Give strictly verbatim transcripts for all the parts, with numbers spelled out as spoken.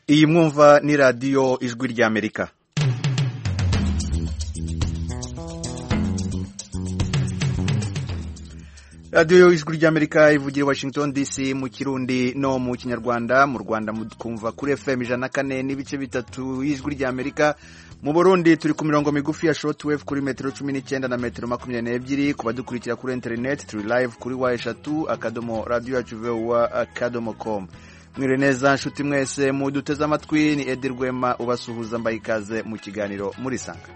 Iyi mwumva ni radio Ijwi ry'Amerika. Radio Ijwi ry'Amerika ivugira Washington D C mu Kirundi no mu Kinyarwanda. Mu Rwanda mukumva kuri F M ijana na kane n'ibice bitatu y'Ijwi ry'Amerika. Mu Burundi turi ku mirongo migufi ya shortwave kuri metero cumi n'icyenda na metero makumyabiri n'ebyiri. Kuba dukurikira kuri internet turi live kuri wa eshatu akadomo radio yacu voa akadomo com. Mwire neza nshuti mwese muduteze amatwi, ni Edi Rwema ubasuhuza mbaye ikaze mu kiganiro muri Sanga.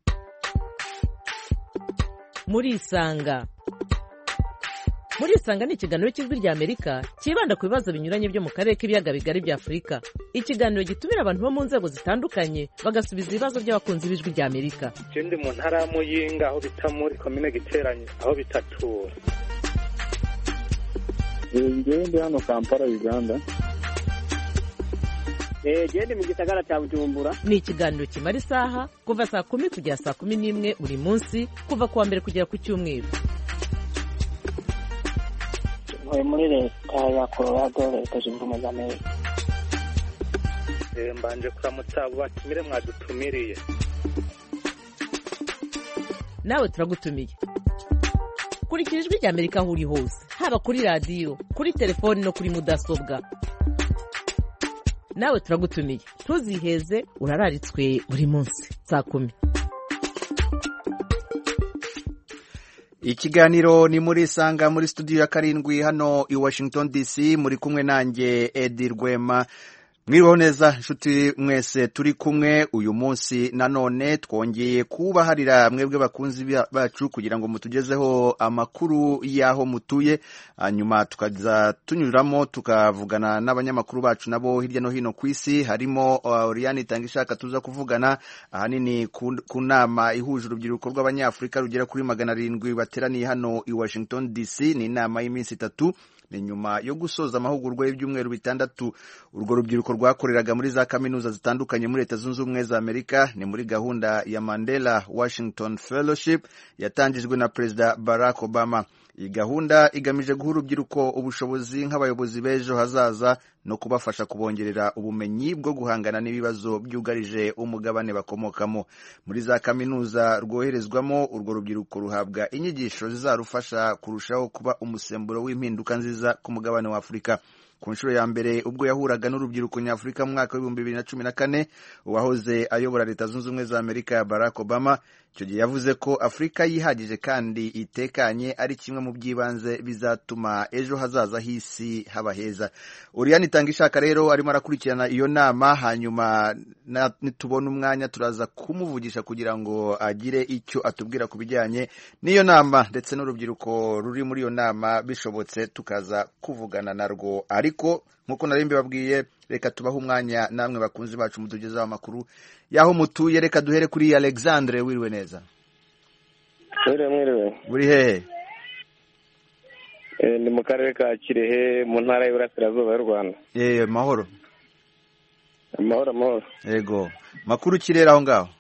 Muri Sanga Muri Sanga ni ikiganiro cy'Ijwi ry'Amerika kibanda ku bibazo binyuranye byo mu karere k'ibiyaga bigari bya Afurika. Ikiganiro gitumira abantu bo mu nzego zitandukanye bagasubiza ibibazo by'abakunzi b'Ijwi ry'Amerika. Ikindi mu ntara y'Amuyinga aho bita muri commune Giteranye aho bitatura. Ngende hano Kampala Uganda. Eh gende mu gisagara cya Bujumbura. Ni ikiganiro kimara isaha kuva saa kumi kugera saa kumi n'imwe buri munsi kuva kuwa mbere kugera ku cyumweru. Muri muri leta ya Colorado leta zunze ubumwe za Amerika. Eh mbanje kuramutsa batumire mwadutumiriye. Nawe turagutumiye. Kurikira Ijwi ry'Amerika aho uri hose, haba kuri radio, kuri telefone no kuri mudasobwa. Nawe turagutumiye. Ntuziheze, urararitswe buri munsi saa kumi. Ikiganiro ni muri Sanga muri studio ya karindwi hano i Washington D C, muri kumwe nanjye Edi Rwema. Mwiriwe neza nshuti mwese turi kumwe uyu munsi nanone twongeye kubaharira mwebwe bakunzi bacu kugira ngo mutugezeho amakuru yaho mutuye, hanyuma tukaza tunyuramo tukavugana n'abanyamakuru bacu nabo hirya no hino ku isi. Harimo uh, Oriane Tangishaka tuza kuvugana ahanini ku nama ihuje urubyiruko rw'abanyafrika rugera kuri magana arindwi bateraniye hano i Washington D C. Ni inama y'iminsi itatu, ni nyuma yo gusoza amahugurwa y'ibyumweru bitandatu urwo rubyiruko rwakoreraga muri za kaminuza zitandukanye muri Leta Zunze Ubumwe za Amerika. Ni muri gahunda ya Mandela Washington Fellowship yatangijwe na Perezida Barack Obama. Iyi gahunda igamije guha urubyiruko ubushobozi nk'abayobozi b'ejo hazaza no kubafasha kubongerera ubumenyi bwo guhangana n'ibibazo byugarije umugabane bakomokamo. Muri za kaminuza rwoherezwamo urwo rubyiruko ruhabwa inyigisho zizarufasha kurushaho kuba umusemburo w'impinduka nziza ku mugabane wa Afurika. Ku nshuro ya mbere ubwo yahuraga n'urubyiruko nyafurika mu mwaka w'ibihumbi bibiri na cumi na kane, uwahoze ayobora Leta Zunze Ubumwe za Amerika ya Barack Obama icyo gihe yavuze ko Afurika yihagije kandi itekanye ari kimwe mu by'ibanze bizatuma ejo hazaza h'isi haba heza. Oriane Tangishaka rero arimo arakurikirana iyo nama, hanyuma nitubona umwanya turaza kumuvugisha kugira ngo agire icyo atubwira ku bijyanye n'iyo nama ndetse n'urubyiruko ruri muri iyo nama, bishobotse tukaza kuvugana narwo. Ariko nkuko nari mbibabwiye, reka tubaho umwanya namwe bakunzi bacu mutugezaho amakuru yaho mutuye. Reka duhere kuri Alexandre. Wiriwe neza? Mwiriwe mwiriwe. Uri hehe? Eh ni mu karere ka Kirehe mu ntara y'Iburasirazuba y'u Rwanda. Eh mahoro. Mahoro mahoro. Yego. Makuru kirera aho ngaho?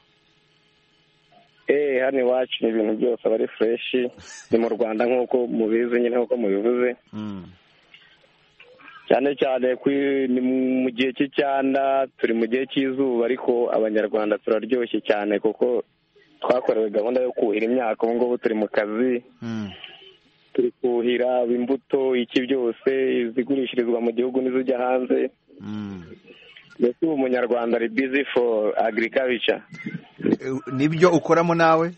Eh hano iwacu ni ibintu byose abari fresh ni mu Rwanda nkuko mubizi nyine nkuko mubivuze. Mm. Cyane cyane ni mu gihe cy'icyanda, turi mu gihe cy'izuba, ariko abanyarwanda turaryoshye cyane kuko twakorewe gahunda yo kuhira imyaka. Ubu ngubu turi mu kazi, turi kuhira imbuto, iki byose zigurishirizwa mu gihugu n'izijya hanze. Mbese ubu umunyarwanda ari busy for agriculture. Nibyo ukoramo nawe?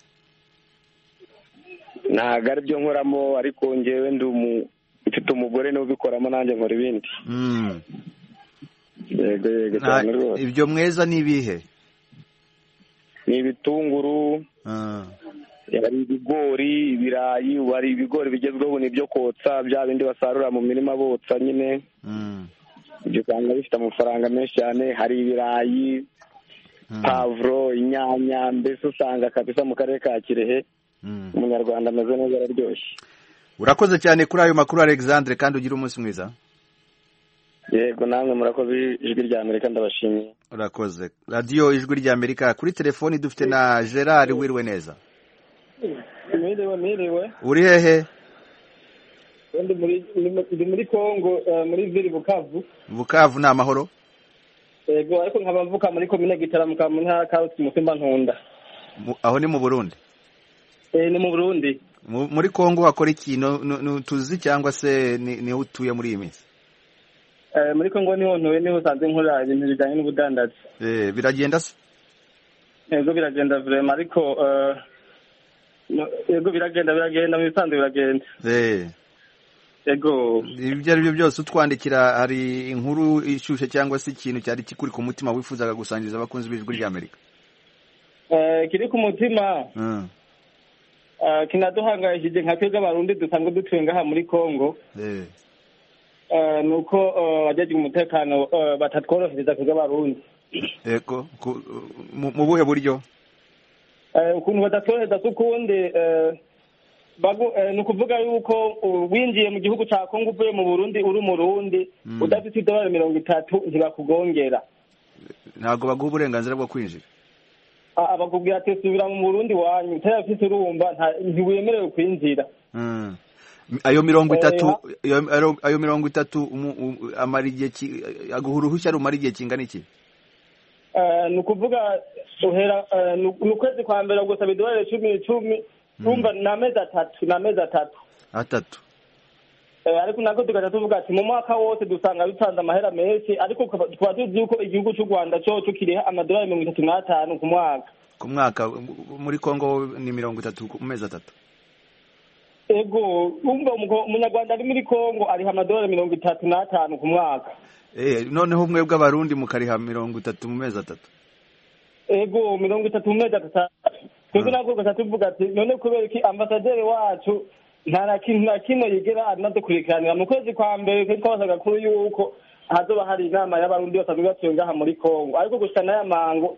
Ntabwo ari byo nkoramo, ariko njyewe ndi umu mfite umugore niwe ubikoramo, nanjye nkora ibindi. Mm. Yego yego cyane rwose. Ibyo mweza ni ibihe? Ni ibitunguru, ah. Yari ibigori, ibirayi, wari ibigori bigezweho nibyo kotsa, bya bindi basarura mu mirima botsa nyine. Mm. Ibyo kanga bifite amafaranga menshi cyane. Hari ibirayi, mm. pavro, inyanya, mbese usanga kabisa mu karere ka Kirehe. Mm. Umunyarwanda ameze neza araryoshye. Urakoze cyane kuri ayo makuru Alexandre, kandi ugira umunsi mwiza. Yego namwe murakoze. Ijwi ry'Amerika ndabashimiye. Urakoze. Radio Ijwi ry'Amerika kuri telefoni dufite na Gerard. Wiriwe neza? Mwiriwe mwiriwe. Uri hehe? Ndi muri ndi muri Kongo, muri Vili Bukavu. Bukavu ni amahoro? yego ariko nkaba mvuka muri komine Gitaramuka mu ntara Karusi Musimba Ntunda. Aho ni mu Burundi? Eh ni mu Burundi. Muri Kongo hakora ikintu tuzi cyangwa se ni utuye muri iyi minsi? Eh muri Kongo niho ntuye niho sanze nkora ibintu bijyanye n'ubudandazi. Eh biragenda se? Yego biragenda vraiment ariko eh yego biragenda biragenda mu bisanzwe biragenda. Eh Yego ibyo ari byo byose utwandikira hari inkuru ishushe cyangwa se ikintu cyari kikuri ku mutima wifuzaga gusangiza abakunzi b'Ijwi ry'Amerika? Eh kiri ku mutima. Mm. Uh, kinaduhangayishije nka twebwe abarundi dusanzwe dutuye ngaha muri Kongo. Eh. Uh, nuko abajeje umutekano batatworohereza twebwe abarundi. Eko mu buhe buryo? Eh ukuntu batatworohereza sukundi eh bago nukuvuga yuko winjiye mu gihugu ca Kongo uvuye mu Burundi uri mu Burundi udafite idolari mirongo itatu ntibakugongera. Ntago baguha uburenganzira bwo kwinjira. Abakubwira ati subira mu Burundi wanyu utayafite urumva ntiwemerewe kwinjira. Mm. Ayo mirongo itatu ayo mirongo itatu amara igihe aguhuruhushya rumara igihe kingana iki? Eh nukuvuga uhera nukwezi kwa mbere gusaba idolari cumi cumi umva na mezi atatu na mezi atatu. Atatu. Eh ariko nako tugaca tuvuga ati mu mwaka wose dusanga bitanze amahera menshi ariko tukaba tuzi yuko igihugu cy'u Rwanda cyo kiriha amadolari mirongo itatu n'atanu ku mwaka. Ku mwaka muri Kongo ni mirongo itatu ku mezi atatu. Ego umva umunyarwanda ari muri Kongo ariha amadolari mirongo itatu n'atanu ku mwaka. Eh noneho umwe bw'abarundi mukariha mirongo itatu mu mezi atatu. Ego mirongo itatu mu mezi atatu. Twebwe nako gaca tuvuga ati none kubera iki ambasaderi wacu nta kintu na kimwe yigera anadukurikiranira mu kwezi kwa mbere kuri twabasaga kuri yuko hazoba hari inama y'abarundi basanzwe batuye ngaha muri Kongo ariko gushika n'aya mango.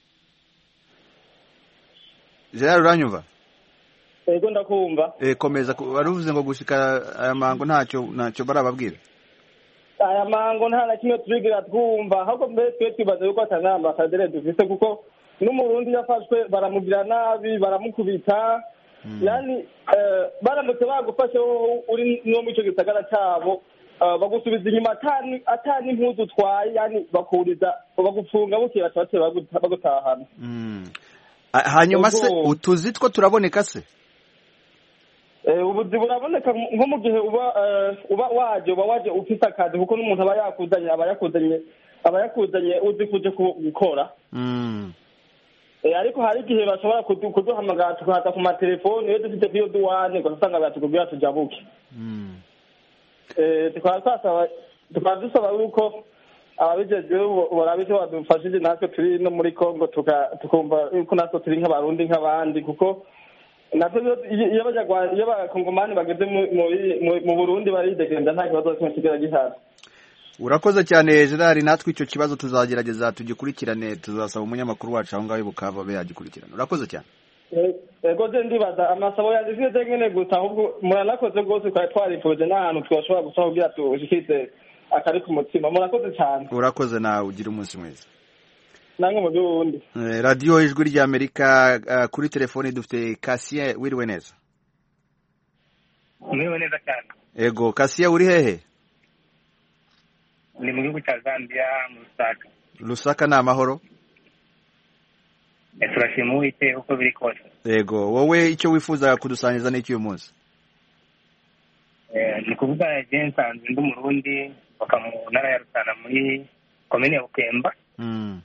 Gerard uranyumva? Ego ndakumva. Eh komeza waruvuze ngo gushika aya mango ntacyo ntacyo barababwira. Aya mango nta na kimwe turigira twumva ahubwo mbere twe twibaza yuko atana ambasaderi dufise kuko n'umurundi yafashwe baramugira nabi baramukubita. Mm. Yani eh baramutse bagufashe uri no mu cyo gisagara cyabo bagusubiza inyuma atani atani impuzu twaye yani bakuriza bagufunga bukira cyate bagutahana. Mm. Hanyuma se utuzi two turaboneka se? Eh ubuzi buraboneka nko mu gihe uba uba waje uba waje ufite akazi kuko n'umuntu aba yakuzanye aba yakuzanye aba yakuzanye uzi kuje gukora. Mm. Eh ariko hari igihe bashobora kuduhamagara tukaza ku matelefone iyo dufite kwiyo duwane ngo usanga batukubwira tujabuke. Mm. Eh tukasaba tukadusaba yuko ababijeje borabize badufashije natwe turi no muri Kongo tukumva yuko natwe turi nk'abarundi nk'abandi kuko natwe iyo bajagwa iyo bakongomani bageze mu Burundi baridegenda nta kibazo kimwe kigera gihari. Urakoze cyane Gerard natwe icyo kibazo tuzagerageza tugikurikirane tuzasaba umunyamakuru wacu aho ngaho bukavu be yagikurikirana. Urakoze cyane. Ego je ndibaza amasabo yanditse nyene gusa ahubwo muranakoze gose kwa twarifuje n'ahantu twashobora gusaba kugira tushikise akari ku mutima. Murakoze cyane. Urakoze nawe ugira umunsi mwiza. Nange mu Burundi. Eh radio Ijwi ry'Amerika uh, kuri telefone dufite Cassien wiriwe neza. Wiriwe neza cyane. Ego Cassien uri hehe? Ni mu gihugu cya Zambia mu Lusaka. Lusaka ni amahoro? Turashima Uwiteka uko biri kose. Ego wowe icyo wifuza kudusangiza n'iki uyu munsi? Eh ni kuvuga je nsanzwe ndi Murundi baka mu ntara ya Rutana muri komine ya Bukemba. Mm.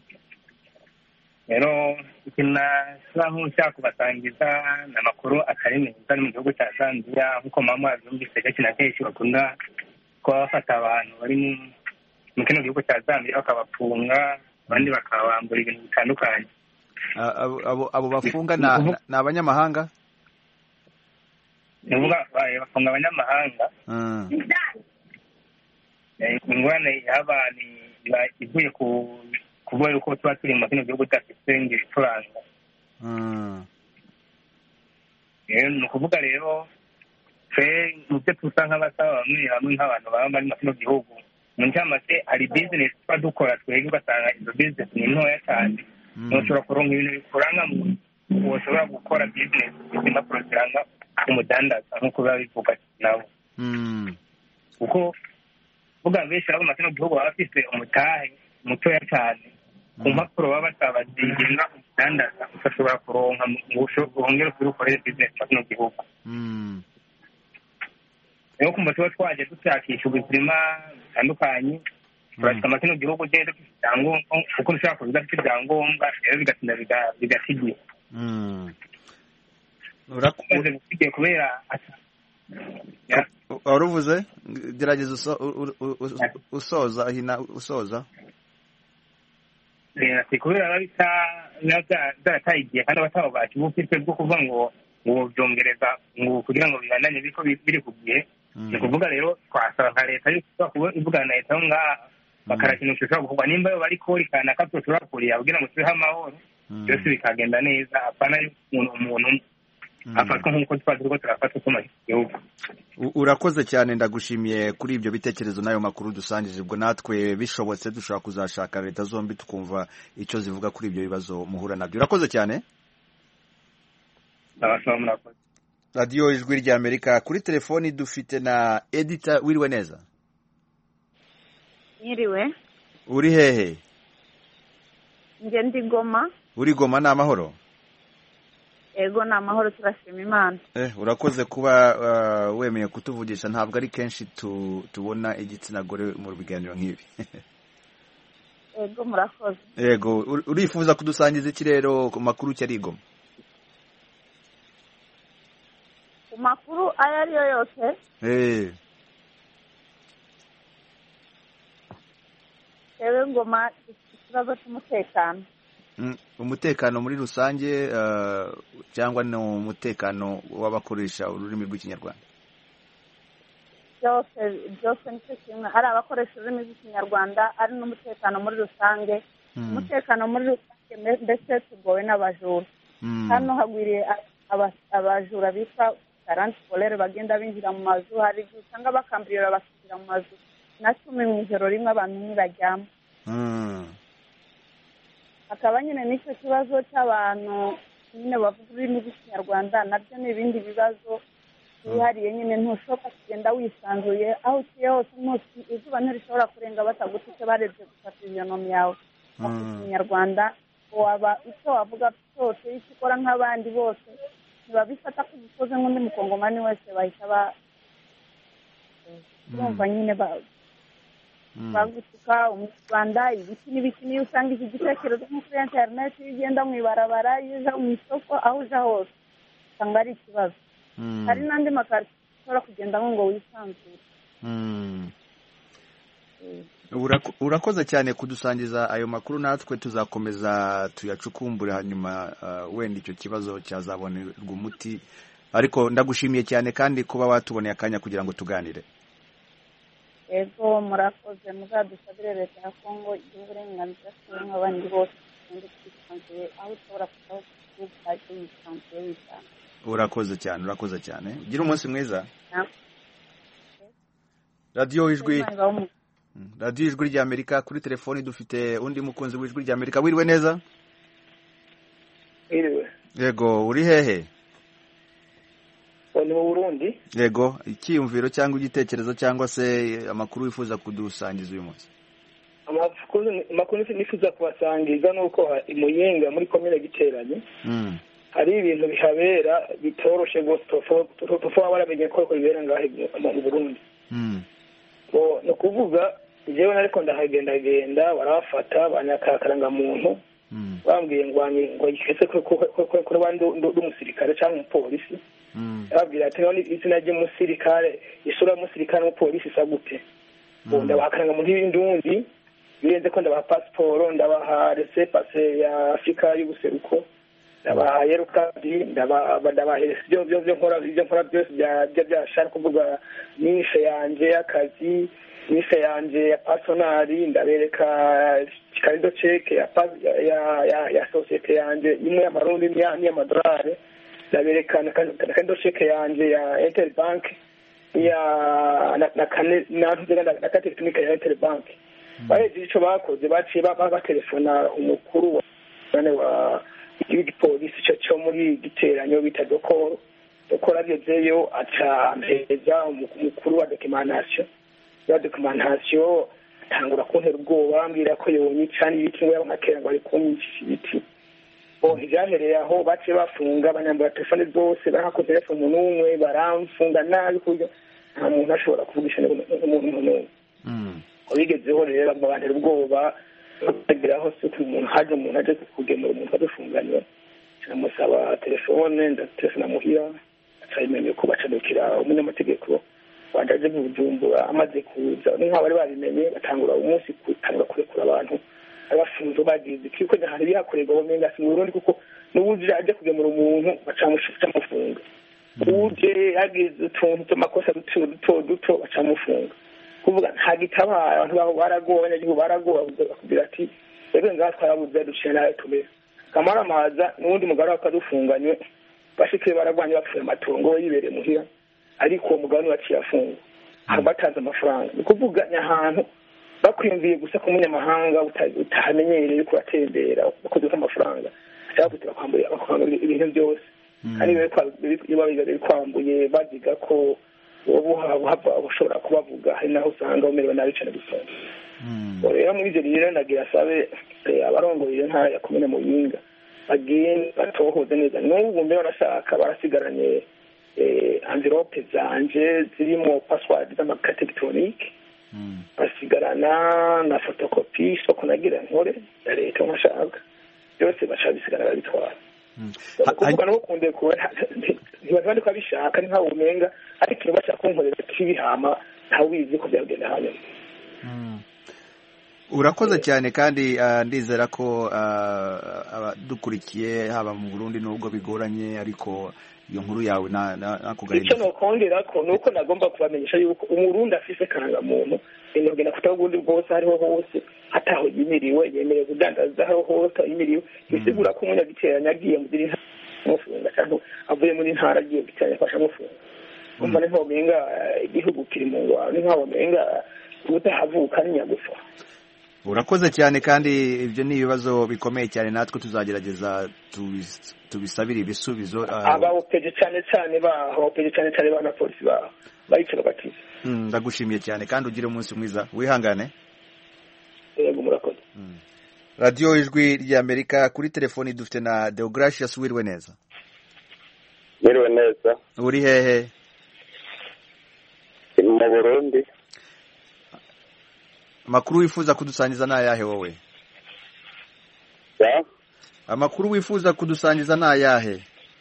Rero ikina saho nshaka kubasangiza n'amakuru atari meza mu gihugu cya Zambia nkuko mama yazumvise kenshi na kenshi bakunda ko bafata abantu bari mu kino gihugu cya Zambia bakabafunga abandi bakabambura ibintu bitandukanye. Abo abo bafunga na abanyamahanga? Nuvuga bafunga abanyamahanga. Mm. Eh ingwane y'abani ivuye ku kuvuga yuko tuba turi mu kino gihugu cy'Afurika turanga. Mm. Eh no kuvuga rero fe mute tusanga basaba bamwe hamwe nk'abantu baba bari mu kino gihugu. Mu cyamase ari business badukora twege basanga izo business ni ntoya cyane. No ushobora kuronka ibintu bikuranga mu ushobora gukora business bituma prosperanga umudandaza nkuko babivuga nawo. Mm. Uko vuga besha abo mu kino gihugu bafise umutahe mutoya cyane ku mpapuro baba basaba zigenga umudandaza udashobora kuronka mu busho wongera urukorere bizinesi cyo mu gihugu rero kumva tuba twaje dushakisha ubuzima butandukanye turashika amakino gihugu genda dufite ibyangombwa kuko dushobora kuba tudafite ibyangombwa rero bigatinda bigasigira urakoze gusigaye kubera waruvuze gerageza usoza hina usoza ati kubera babita byarataye igihe kandi abatabo bacu bufite bwo kuvuga ngo ngo byongereza ngo kugira ngo bibandanye biko biri ku gihe ni kuvuga rero twasaba nka leta yuko kuba ivugana na leta ngaha bakarakinisha ushobora kuvuga nimba yo bari kori kana kapto tushobora kuriya kugira ngo tubeho amahoro byose bikagenda neza apana y'umuntu umuntu afatwa nk'uko twa turiko turafatwa ku gihugu. Urakoze cyane ndagushimiye kuri ibyo bitekerezo n'ayo makuru dusangije ubwo natwe bishobotse dushobora kuzashaka leta zombi tukumva icyo zivuga kuri ibyo bibazo muhura nabyo. Urakoze cyane. Radio Ijwi rya Amerika kuri telefoni dufite na Edita wiriwe neza. Nyiriwe. Uri hehe? Nge ndi Goma. Uri Goma na amahoro? Ego na amahoro turashima Imana. Eh urakoze kuba uh, wemeye kutuvugisha ntabwo ari kenshi tu, tubona igitsina gore mu biganiro nk'ibi. Ego murakoze. Ego urifuza kudusangiza iki rero ku makuru cyari Goma? Ku makuru ayo ari yo yose? Eh. Ewe Goma ikibazo cy'umutekano. Mm, umutekano muri rusange uh, cyangwa no umutekano w'abakoresha ururimi rw'ikinyarwanda? Byose byose nicyo kimwe ari abakoresha ururimi rw'ikinyarwanda ari n'umutekano muri rusange. Mm. Umutekano muri rusange mbese tugowe n'abajura. Mm. Hano hagwiriye abajura bitwa quarante scolaire bagenda binjira mu mazu hari usanga bakambirira bakinjira mu mazu na cumi mu ijoro rimwe abantu ntibaryama. Mm. Akaba nyine n'icyo kibazo cy'abantu nyine bavuga ururimi rw'ikinyarwanda nabyo ni ibindi bibazo bihariye nyine ntushoboka kugenda wisanzuye aho uciye hose izuba ntirishobora kurenga batagutse barebye gufata ibiyonomi yawe mu kinyarwanda waba icyo wavuga cyose icyo ukora nk'abandi bose ntibabifata ko ubikoze nk'undi mukongomani wese bahita ba urumva nyine bagutuka umunyarwanda ibiki n'ibiki niyo usanga iki gitekerezo nko kuri interineti iyo ugenda mu ibarabara iyo uja mu isoko aho uja hose usanga ari ikibazo. Hari n'andi makarito ushobora kugendamo ngo wisanzure. Urakoze cyane kudusangiza ayo makuru natwe tuzakomeza tuyacukumbure hanyuma uh, wenda icyo kibazo cyazabonerwa umuti ariko ndagushimiye cyane kandi kuba watuboneye akanya kugira ngo tuganire. Ego murakoze muzadusabire leta ya Kongo y'uburenganzira bw'abandi bose kandi twisanzuye aho ushobora kubaho kubaho wisanzuye wisanzuye. Urakoze cyane urakoze cyane gira umunsi mwiza. Radio Ijwi Radio Ijwi rya Amerika kuri telefoni dufite undi mukunzi w'Ijwi rya Amerika wiriwe neza? Iriwe. Yego uri hehe? Ni mu Burundi. Yego ikiyumviro cyangwa igitekerezo cyangwa se amakuru wifuza kudusangiza uyu munsi? Amakuru nifuza kubasangiza nuko imuyenga muri komine Giteranye. Mm. Hari ibintu bihabera bitoroshe gose tofo baramenye ko bibera ngahe mu Burundi. Mm. Bo no kuvuga jewe nariko ndahagenda genda barafata banyakakaranga muntu. Mm. Bambwiye ngo ngo yikese ko ko bandi umusirikare cyangwa umupolisi. Mm. Ababwira ati none izina ry'umusirikare isura y'umusirikare n'umupolisi sagute. Bo mm. ndabakaranga mu ndindundi birenze ko ndabaha passport ndabaha laissez-passer ya Afrika y'ubuseruko. Ndabaha yerukadi ndabaha ndabaha ibyo byo byo nkora ibyo nkora byose bya byashaka kuvuga nishe yanje y'akazi nishe yanje ya personali ndabereka karido check ya ya ya, ya societe yanje imwe y'amarundi ni y'amadolari ndaberekana karido check yanje ya Interbank ya na na kane na na technique ya Interbank. Baje ico bakoze baciye baba telefona umukuru wa wa igipolisi cyo cyo muri Giteranyo bita dokoro dokora byezeyo aca mpeza umukuru wa documentation ya documentation atangura kuntera ubwoba bambwira ko yonyica n'ibiti ngo yabonakera ngo ari kunyicisha ibiti ntibyahereye aho bace bafunga abanyambura telefone zose barahakoze telefone n'umwe baramfunga nabi ku buryo nta muntu ashobora kuvugisha n'umuntu n'umwe bigezeho rero bamubantera ubwoba bageraho se ko umuntu haje umuntu aje kugemura umuntu adufunganywe namusaba telefone ndatelefona muhira acayimenye ko bacadukira umunyamategeko wandaje mu Bujumbura amaze kuza n'inka bari babimenye batangura umunsi kutangura kurekura abantu abafunze bagize kiko hari byakorerwa bomenga si mu Burundi kuko n'ubuzi aje kugemura umuntu bacamushitsa amafunga uje agize utuntu tumakosa duto duto duto bacamufunga kuvuga nta gitabara abantu babo baragowe abanyagihugu baragowe kugira ati rero ngaha twarabuze duciye nawe tumeze kamara amaza n'ubundi mugabo akadufunganywe bashikire baragwanye bapfuye amatongo yibereye muhira ariko uwo mugabo waciye afungwa hari batanze amafaranga ni kuvuga ahantu bakwimviye gusa ku munyamahanga utahamenyereye ko atembera bakoze amafaranga cyangwa gutira kwambuye bakanga ibintu byose kandi bari kwambuye baziga ko ubu hava ushobora kubavuga hari naho usanga umerewe nabi cyane gusanga rero muri ibyo rero nagira asabe abarongoye ntara ya komine Muyinga bagiye batohoze neza n'ubu mbere barashaka barasigaranye envelope zanje zirimo password z'amakategitonike basigarana na fotokopi isoko nagira nkore ya leta nkashaka byose bacabisigara babitwara kuvuga no kunde ko ntibandi ko abishaka ni nkaho umenga ariko iyo bashaka kunkorera kibihama ntawe ubizi ko byagenda hanyuma urakoze cyane kandi ndizera ko abadukurikiye haba mu Burundi nubwo bigoranye ariko iyo nkuru yawe nakugarira icyo nokongera ko nuko nagomba kubamenyesha yuko umurundi afise karanga muntu inogena kutagundi bwose hariho hose ataho yimiriwe yemerewe kudandaza aho hose yimiriwe bisigura ko umunyagiteranya agiye mu diri mufunga cyangwa avuye muri ntara agiye giteranya fasha mufunga umva ne ntomenga igihugu kiri mu ngwa ni nkaho menga utahavuka n'inyagufa. Urakoze cyane kandi ibyo ni ibibazo bikomeye cyane natwe tuzagerageza tubisabira ibisubizo. Abahopeje cyane cyane bahopeje cyane cyane bana polisi ba bayicira bakiza. Mm, ndagushimiye cyane kandi ugire umunsi mwiza wihangane. Yego murakoze. Mm. Radio Ijwi rya Amerika kuri telefoni dufite na Deogracius Wirwe neza. Wirwe neza. Uri hehe? Mu Burundi. Amakuru wifuza kudusangiza na yahe wowe? Ya? Amakuru wifuza kudusangiza na yahe?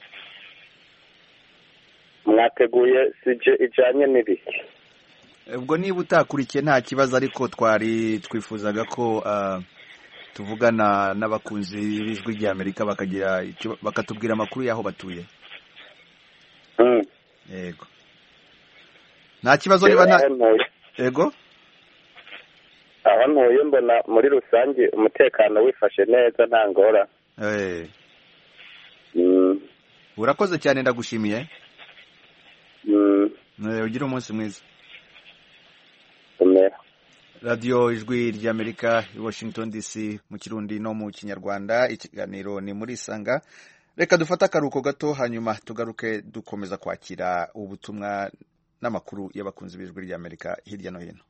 Mwateguye sije ijanye n'ibiki? Ubwo niba utakurikiye nta kibazo ariko twari twifuzaga ko uh, tuvugana n'abakunzi b'Ijwi rya Amerika bakagira bakatubwira amakuru yaho batuye. Mm. Yego. Nta kibazo niba nta Yego. Aho ntuye mbona muri rusange umutekano wifashe neza nta ngora. Eh. Mm. Urakoze cyane ndagushimiye. Mm. Ugira umunsi mwiza. Umera. Radio Ijwi rya Amerika i Washington D C mu Kirundi no mu Kinyarwanda ikiganiro ni muri Sanga. Reka dufata akaruko gato hanyuma tugaruke dukomeza kwakira ubutumwa n'amakuru y'abakunzi b'Ijwi rya Amerika hirya no hino.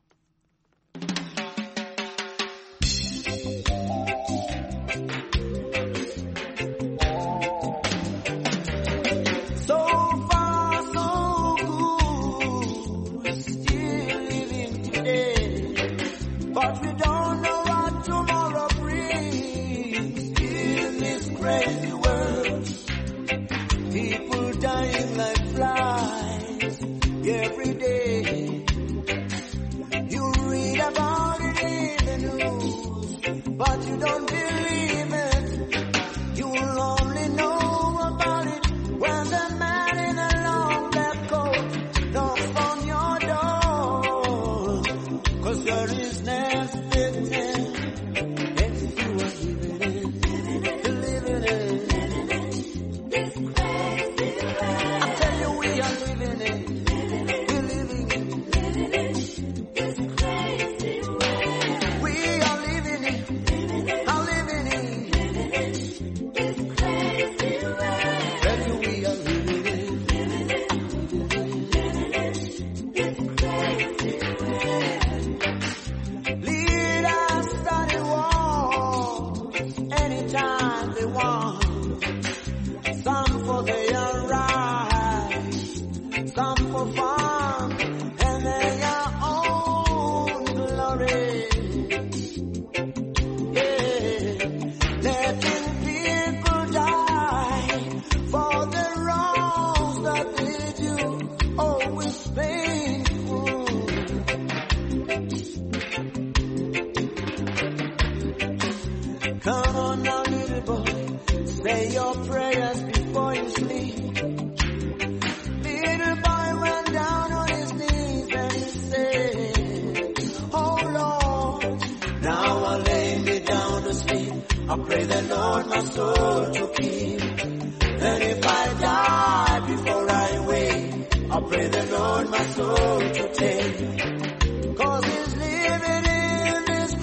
Lord my soul to take, 'cause he's living in this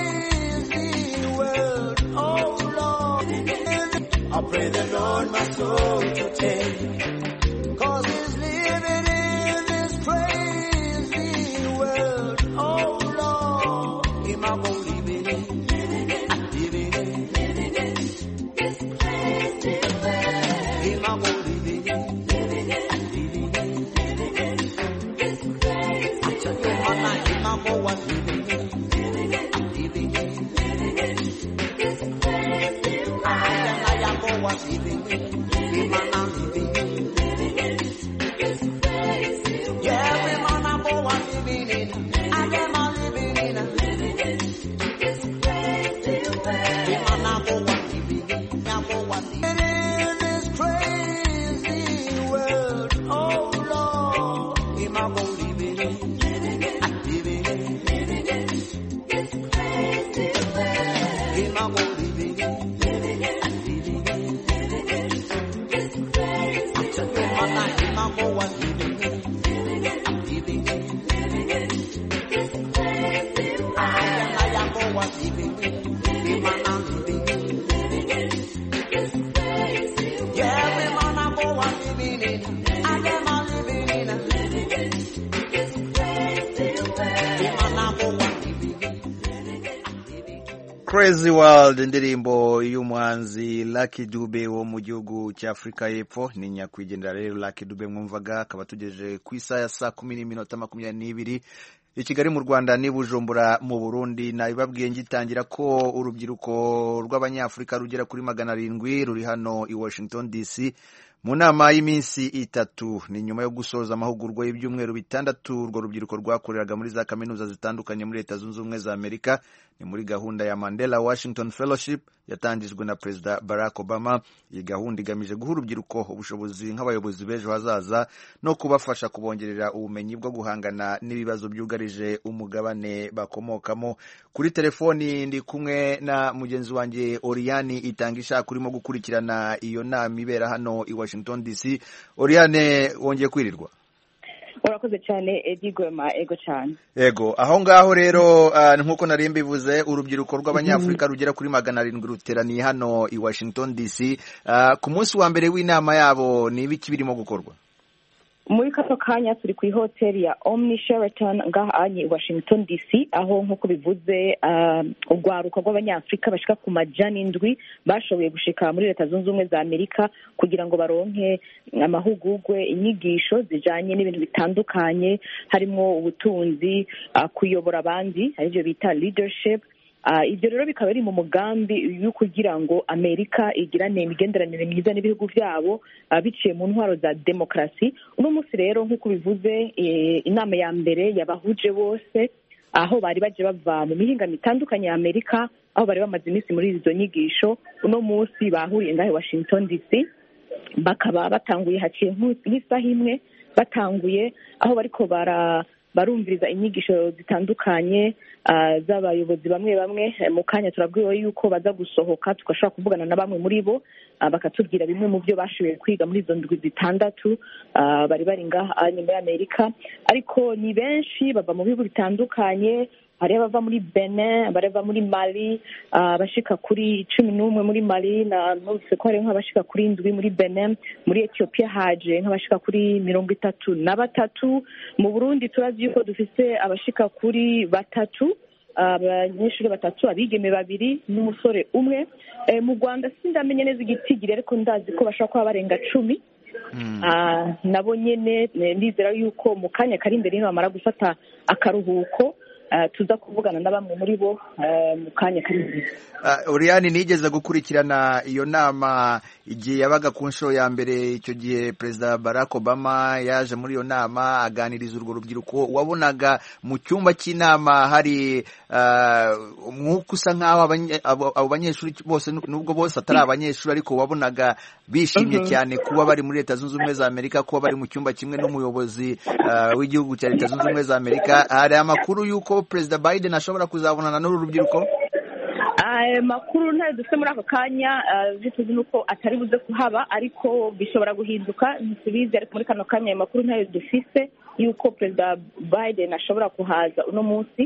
crazy world. Oh Lord, I pray the Lord my soul to take, 'cause he's living in this crazy world. Oh Lord, he might go living in, living in, living in, living in this crazy world. He might go living in, living in, living in, living in this crazy world. He might go was living in, living in, living in, living in this crazy world. I am go was living in, living in, living in, living in this crazy world. Yeah, we man am go was living in, I am living in, living in this crazy world. We man am go was living in, am go was living in this crazy world. Oh Lord, we man go living in, living in, living in, living in this crazy world. We man go living in, living in, living in, living in this crazy world. We man go was living in, living in, living in, living in this crazy world. I am go was living in, we man am living in, living in this crazy world. Yeah, we man am go was living in, I am living in, living in this crazy world. We man am go was living in, living in, living in. Crazy World, indirimbo y'umuhanzi Lucky Dube wo mu gihugu cya Afrika y'Epfo. Ni nyakwigendera rero Lucky Dube mwumvaga, akaba tugejeje ku isaha ya saa kumi n'iminota makumyabiri n'ibiri i Kigali mu Rwanda ni Bujumbura mu Burundi. Nabibabwiye ngitangira ko urubyiruko rw'abanyafrika rugera kuri magana arindwi ruri hano i Washington D C mu nama y'iminsi itatu. Ni nyuma yo gusoza amahugurwa y'ibyumweru bitandatu urwo rubyiruko rwakoreraga muri za kaminuza zitandukanye muri Leta Zunze Ubumwe za Amerika. Ni muri gahunda ya Mandela Washington Fellowship yatangijwe na Perezida Barack Obama. Iyi gahunda igamije guha urubyiruko ubushobozi nk'abayobozi b'ejo hazaza no kubafasha kubongerera ubumenyi bwo guhangana n'ibibazo byugarije umugabane bakomokamo. Kuri telefoni ndi kumwe na mugenzi wanjye Oriane Itangisha kurimo gukurikirana iyo nama ibera hano i Washington D C. Oriane, wongeye kwirirwa? Urakoze cyane Eddie Gwema. Ego cyane. Ego, aho ngaho rero uh, nkuko nari mbivuze urubyiruko rw'abanyafrika rugera kuri magana arindwi ruteraniye hano i Washington D C. Uh, ku munsi wa mbere w'inama yabo ni ibiki birimo gukorwa? Muri kato kanya turi ku hoteli ya Omni Sheraton ngaha anyi Washington D C, aho nkuko bivuze urwaruko uh, rw'abanyafrika bashika ku majana indwi bashoboye gushika muri Leta Zunze Ubumwe za Amerika kugira ngo baronke amahugurwe, inyigisho zijanye n'ibintu bitandukanye, harimo ubutunzi, uh, kuyobora abandi, aribyo bita leadership. Uh, ibyo rero bikaba ari mu mugambi yo kugira ngo Amerika igirane imigenderanire myiza n'ibihugu byabo uh, biciye mu ntwaro za demokrasi. Uno munsi rero nkuko bivuze e, inama ya mbere yabahuje bose aho bari baje bava mu mihinga mitandukanye ya Amerika, aho bari bamaze iminsi muri izo nyigisho. Uno munsi bahuriye ngahe Washington D C, bakaba batanguye haciye nk'isaha imwe, batanguye aho bariko bara barumviriza inyigisho zitandukanye uh, z'abayobozi bamwe bamwe. Mu kanya turabwiwe yuko baza gusohoka tugashobora kuvugana na bamwe muri bo uh, bakatubwira bimwe mu byo bashoboye kwiga muri izo ndwi zitandatu uh, bari bari ngaha muri Amerika. Ariko ni benshi bava mu bihugu bitandukanye, hari abava muri Benin, abava muri Mali, abashika uh, kuri cumi n'umwe muri Mali, na nose ko hari nk'abashika kuri indwi muri Benin. Muri Ethiopia haje nk'abashika kuri mirongo itatu na batatu. Mu Burundi turazi yuko dufise abashika kuri batatu, abanyeshuri batatu, abigeme babiri n'umusore umwe. E, mu Rwanda sindamenye neza igitigiri, ariko ndazi ko bashaka kuba barenga cumi. Mm. Uh, nabo nyene ndizera yuko mu kanya kari imbere bamara gufata akaruhuko Uh, tuza kuvugana na bamwe muri bo uh, mu kanya kari. Uh, Oriane, nigeze gukurikirana iyo nama igihe yabaga ku nshuro ya mbere. Icyo gihe Perezida Barack Obama yaje muri iyo nama aganiriza urwo rubyiruko. Wabonaga mu cyumba cy'inama hari uh, umwuka usa nk'aho abo banyeshuri bose, nubwo bose atari abanyeshuri, ariko wabonaga bishimye uh-huh. cyane kuba bari muri Leta Zunze Ubumwe za Amerika, kuba bari mu cyumba kimwe n'umuyobozi uh, w'igihugu cya Leta Zunze Ubumwe za Amerika. Hari amakuru yuko Perezida Biden ashobora kuzabonana n'uru rubyiruko? aya makuru ntayo dufite muri ako kanya ibyo tuzi ni uko atari buze kuhaba ariko bishobora guhinduka ntitubizi ariko muri kano kanya ayo makuru ntayo dufite y'uko perezida Biden ashobora kuhaza uno munsi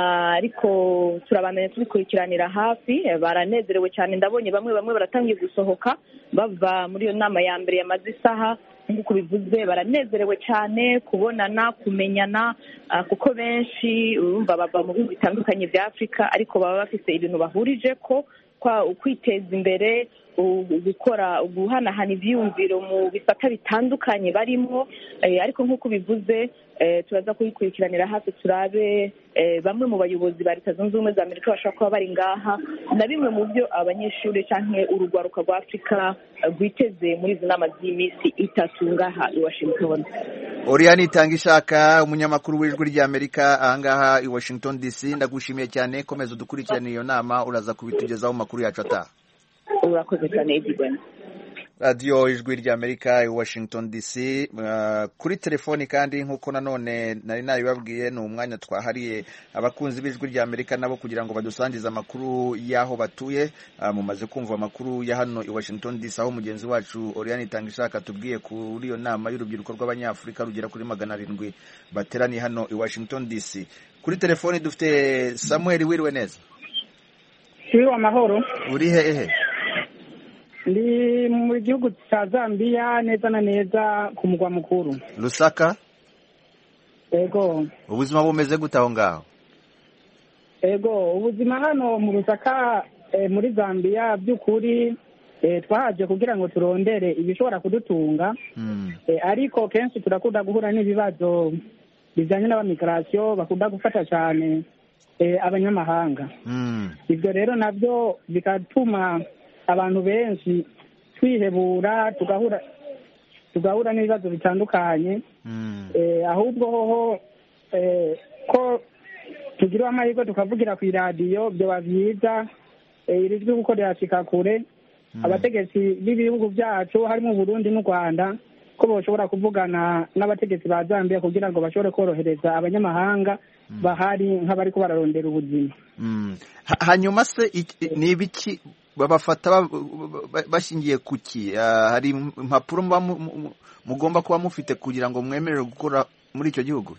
ariko turabandanya tubikurikiranira hafi baranezerewe cyane ndabonye bamwe bamwe baratangiye gusohoka bava muri iyo nama ya mbere yamaze isaha nk'uko bivuze baranezerewe cyane kubonana kumenyana kuko benshi urumva bava mu bihugu bitandukanye bya Afurika ariko baba bafite ibintu bahurije ko kwiteza imbere gukora guhanahana ibyiyumviro mu bisata bitandukanye barimo ariko nk'uko bivuze turaza kubikurikiranira hafi turabe bamwe mu bayobozi ba Leta Zunze Ubumwe za Amerika bashobora kuba bari ngaha na bimwe mu byo abanyeshuri cyangwa urugwaruka rwa Afurika rwiteze muri izi nama z'iminsi itatu ngaha i Washington. Oriane Itangishaka umunyamakuru w'ijwi ry'Amerika ahangaha i Washington D C ndagushimiye cyane komeza udukurikirane iyo nama uraza kubitugezaho makuru yacu ataha. Urakoze cyane Edwin. Radio ijwi ry'Amerika i Washington D C uh, kuri telefoni kandi nkuko nanone nari nabibabwiye ni umwanya twahariye abakunzi b'ijwi ry'Amerika nabo kugira ngo badusangize amakuru yaho batuye uh, mumaze kumva amakuru ya hano i Washington D C aho mugenzi wacu Oriane Itangishaka tubwiye kuri iyo nama y'urubyiruko rw'abanyafurika rugera kuri magana arindwi baterani hano i Washington D C. Kuri telefoni dufite Samuel Wirwe neza. Siwa amahoro. Uri hehe? Ndi mu gihugu cya Zambia neza na neza ku mugwa mukuru Lusaka. Ego. Ubuzima bumeze gute aho ngaho? Ego ubuzima hano mu Lusaka e, muri Zambia by'ukuri e, twahaje kugira ngo turondere ibishobora kudutunga mm. e, ariko kenshi turakunda guhura n'ibibazo bijyanye n'abamigration bakunda gufata cyane e, abanyamahanga mm. Ibyo rero nabyo bigatuma abantu benshi twihebura tugahura tugahura n'ibibazo bitandukanye mm. eh ahubwo hoho eh ko tugira amahirwe tukavugira ku radio byo bavyiza eh irijwe uko ryashika kure mm. abategetsi b'ibihugu byacu harimo Burundi n'u Rwanda ko boshobora kuvugana n'abategetsi ba Zambia kugira ngo bashobore korohereza abanyamahanga mm. bahari nk'abari ko bararondera ubuzima mm. Hanyuma se ni ibiki babafata bashingiye kuki hari impapuro mugomba kuba mufite kugira ngo mwemerere gukora muri icyo gihugu?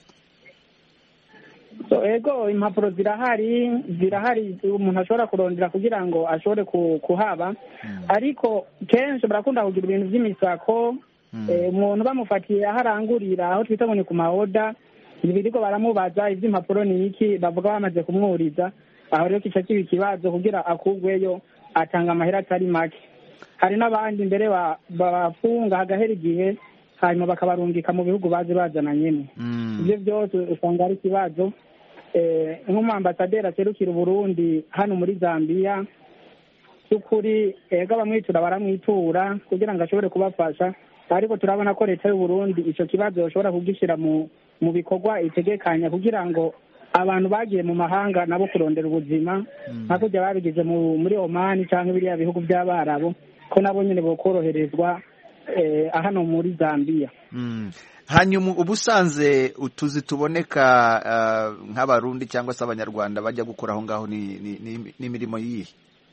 So ego impapuro zirahari zirahari umuntu ashobora kurondera kugira ngo ashobore kuhaba mm. ariko kenshi barakunda kugira ibintu by'imisako umuntu mm. bamufatiye aho arangurira aho twita ngo ni ku maoda ibiriko baramubaza iby'impapuro ni iki bavuga bamaze kumwuriza aho rero kica kiba ikibazo kugira akugweyo atanga amahera atari make. Hari n'abandi mbere bafunga hagahera igihe hanyuma bakabarungika mu bihugu bazi bazananyemo mm. ibyo byose usanga ari ikibazo eh nk'umwambasaderi aserukira Burundi hano muri Zambia cyukuri ega bamwitura baramwitura kugira ngo ashobore kubafasha ariko turabona ko leta y'u Burundi ico kibazo yoshobora kugishira mu mu bikorwa itegekanya kugira ngo abantu bagiye mu mahanga nabo kurondera ubuzima nako mm. babigize muri Oman cyangwa biriya bihugu by'Abarabo ko nabo nyine bokoroherezwa eh hano muri Zambia. Mm. Hanyuma ubusanze utuzi tuboneka uh, nk'abarundi cyangwa se abanyarwanda bajya gukora aho ngaho ni n'imirimo ni, ni yihe?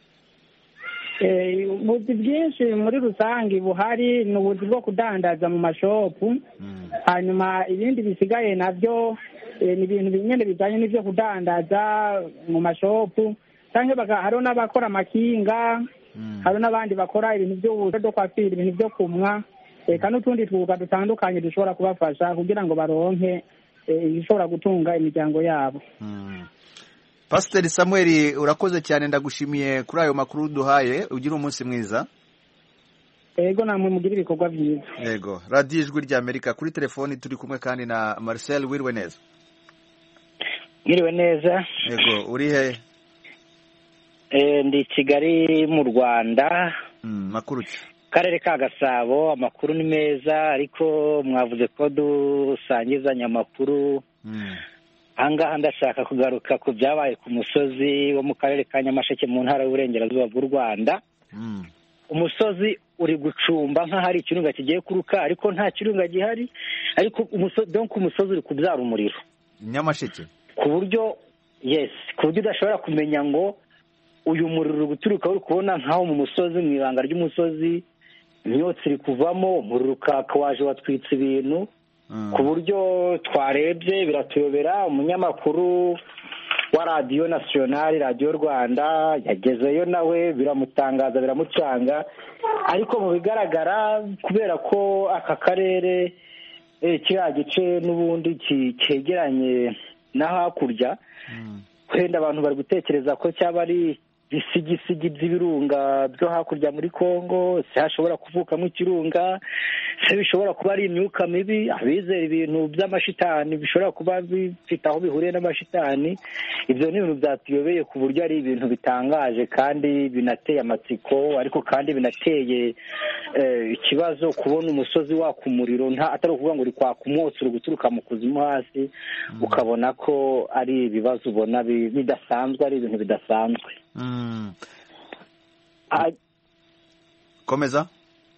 Eh ubuzi bwinshi muri rusange buhari ni ubuzi bwo kudandaza mu mashopu mm. hanyuma ibindi bisigaye navyo ni ibintu binyene bijanye n'ivyo kudandaza mu mashopu cyangwa hariho n'abakora amakinga mm. hariho n'abandi bakora ibintu by'ubuso byo kwafira ibintu byo kumwa eka n'utundi twuga dutandukanye dushobora kubafasha kugira ngo baronke ibishobora gutunga imiryango yabo. mm. Pastor Samuel urakoze cyane ndagushimiye kuri ayo makuru duhaye ugira umunsi mwiza. Ego namwe mugira ibikorwa byiza. Ego Radio Ijwi ry'Amerika kuri telefoni turi kumwe kandi na Marcel Wirwe neza. Ngiriwe neza. Ego uri he? Eh ndi Kigali mu Rwanda. Mm makuru ki? Karere ka Gasabo amakuru ni meza ariko mwavuze ko dusangizanya amakuru. Mm. Ahangaha ndashaka kugaruka ku byabaye ku musozi wo mu karere ka Nyamasheke mu ntara y'Uburengerazuba bw'u Rwanda. Mm. Umusozi uri gucumba nka hari ikirunga kigiye kuruka ariko nta kirunga gihari ariko umusozi donc umusozi uri kubyara umuriro. Nyamasheke. Ku buryo yes ku buryo udashobora kumenya ngo uyu muriro uri guturuka uri kubona nk'aho mu musozi mu ibanga ry'umusozi imyotsi iri kuvamo umuriro ukaka waje watwitse ibintu ku buryo twarebye biratuyobera. Umunyamakuru wa radiyo nasiyonari radiyo rwanda yagezeyo nawe biramutangaza biramucanga, ariko mu bigaragara kubera ko aka karere kiriya gice n'ubundi cyegeranye na hakurya, wenda abantu bari gutekereza ko cyaba ari ibisigisigi by'ibirunga byo hakurya muri Kongo, se hashobora kuvukamo ikirunga, se bishobora kuba ari imyuka mibi, abizera ibintu by'amashitani bishobora kuba bifite aho bihuriye n'amashitani. Ibyo ni ibintu byatuyobeye ku buryo ari ibintu bitangaje kandi binateye amatsiko, ariko kandi binateye ikibazo kubona umusozi waka umuriro, atari ukuvuga ngo uri kwaka umwotsi uri guturuka mu kuzimu hasi, ukabona ko ari ibibazo ubona bidasanzwe, ari ibintu bidasanzwe. komeza.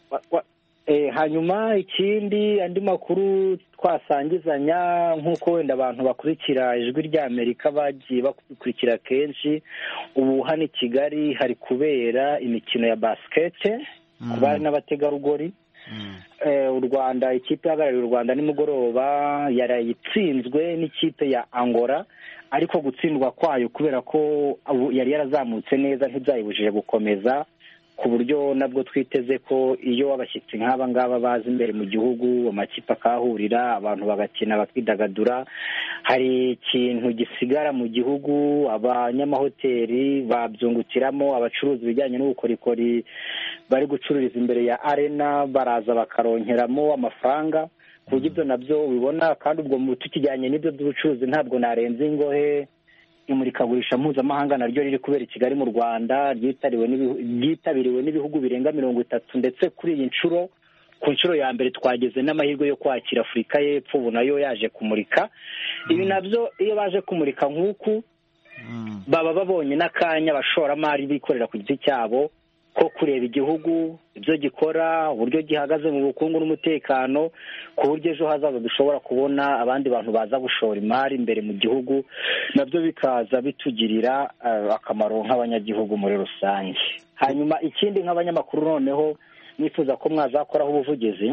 Hanyuma ikindi andi makuru twasangizanya nk'uko wenda abantu bakurikira ijwi rya Amerika bagiye bakurikira kenshi, ubu hano i Kigali hari kubera imikino ya basikete ku bari n'abategarugori. u Rwanda, ikipe ihagarariye u Rwanda nimugoroba yarayitsinzwe n'ikipe ya Angola, ariko gutsindwa kwayo kubera ko yari yarazamutse neza ntibyayibujije gukomeza, ku buryo nabwo twiteze ko iyo abashyitsi nk'aba ngaba baza imbere mu gihugu amakipe akahurira abantu bagakina bakidagadura, hari ikintu gisigara mu gihugu, abanyamahoteli babyungukiramo, abacuruzi ibijyanye n'ubukorikori bari gucururiza imbere ya arena baraza bakaronkeramo amafaranga, ku buryo ibyo nabyo ubibona. Kandi ubwo mu tukijyanye n'ibyo by'ubucuruzi ntabwo narenze ingohe imurikagurisha mpuzamahanga naryo riri kubera i Kigali mu Rwanda, ryitabiriwe n'ibihugu birenga mirongo itatu, ndetse kuri iyi nshuro ku nshuro ya mbere twageze n'amahirwe yo kwakira Afurika y'Epfo, ubu nayo yaje kumurika. Ibi nabyo iyo baje kumurika nk'uku baba babonye n'akanya abashoramari bikorera ku giti cyabo ko kureba igihugu ibyo gikora, uburyo gihagaze mu bukungu n'umutekano, ku buryo ejo hazaza dushobora kubona abandi bantu baza gushora imari imbere mu gihugu, nabyo bikaza bitugirira akamaro nk'abanyagihugu muri rusange. Hanyuma ikindi nk'abanyamakuru noneho nifuza ko mwazakoraho ubuvugizi.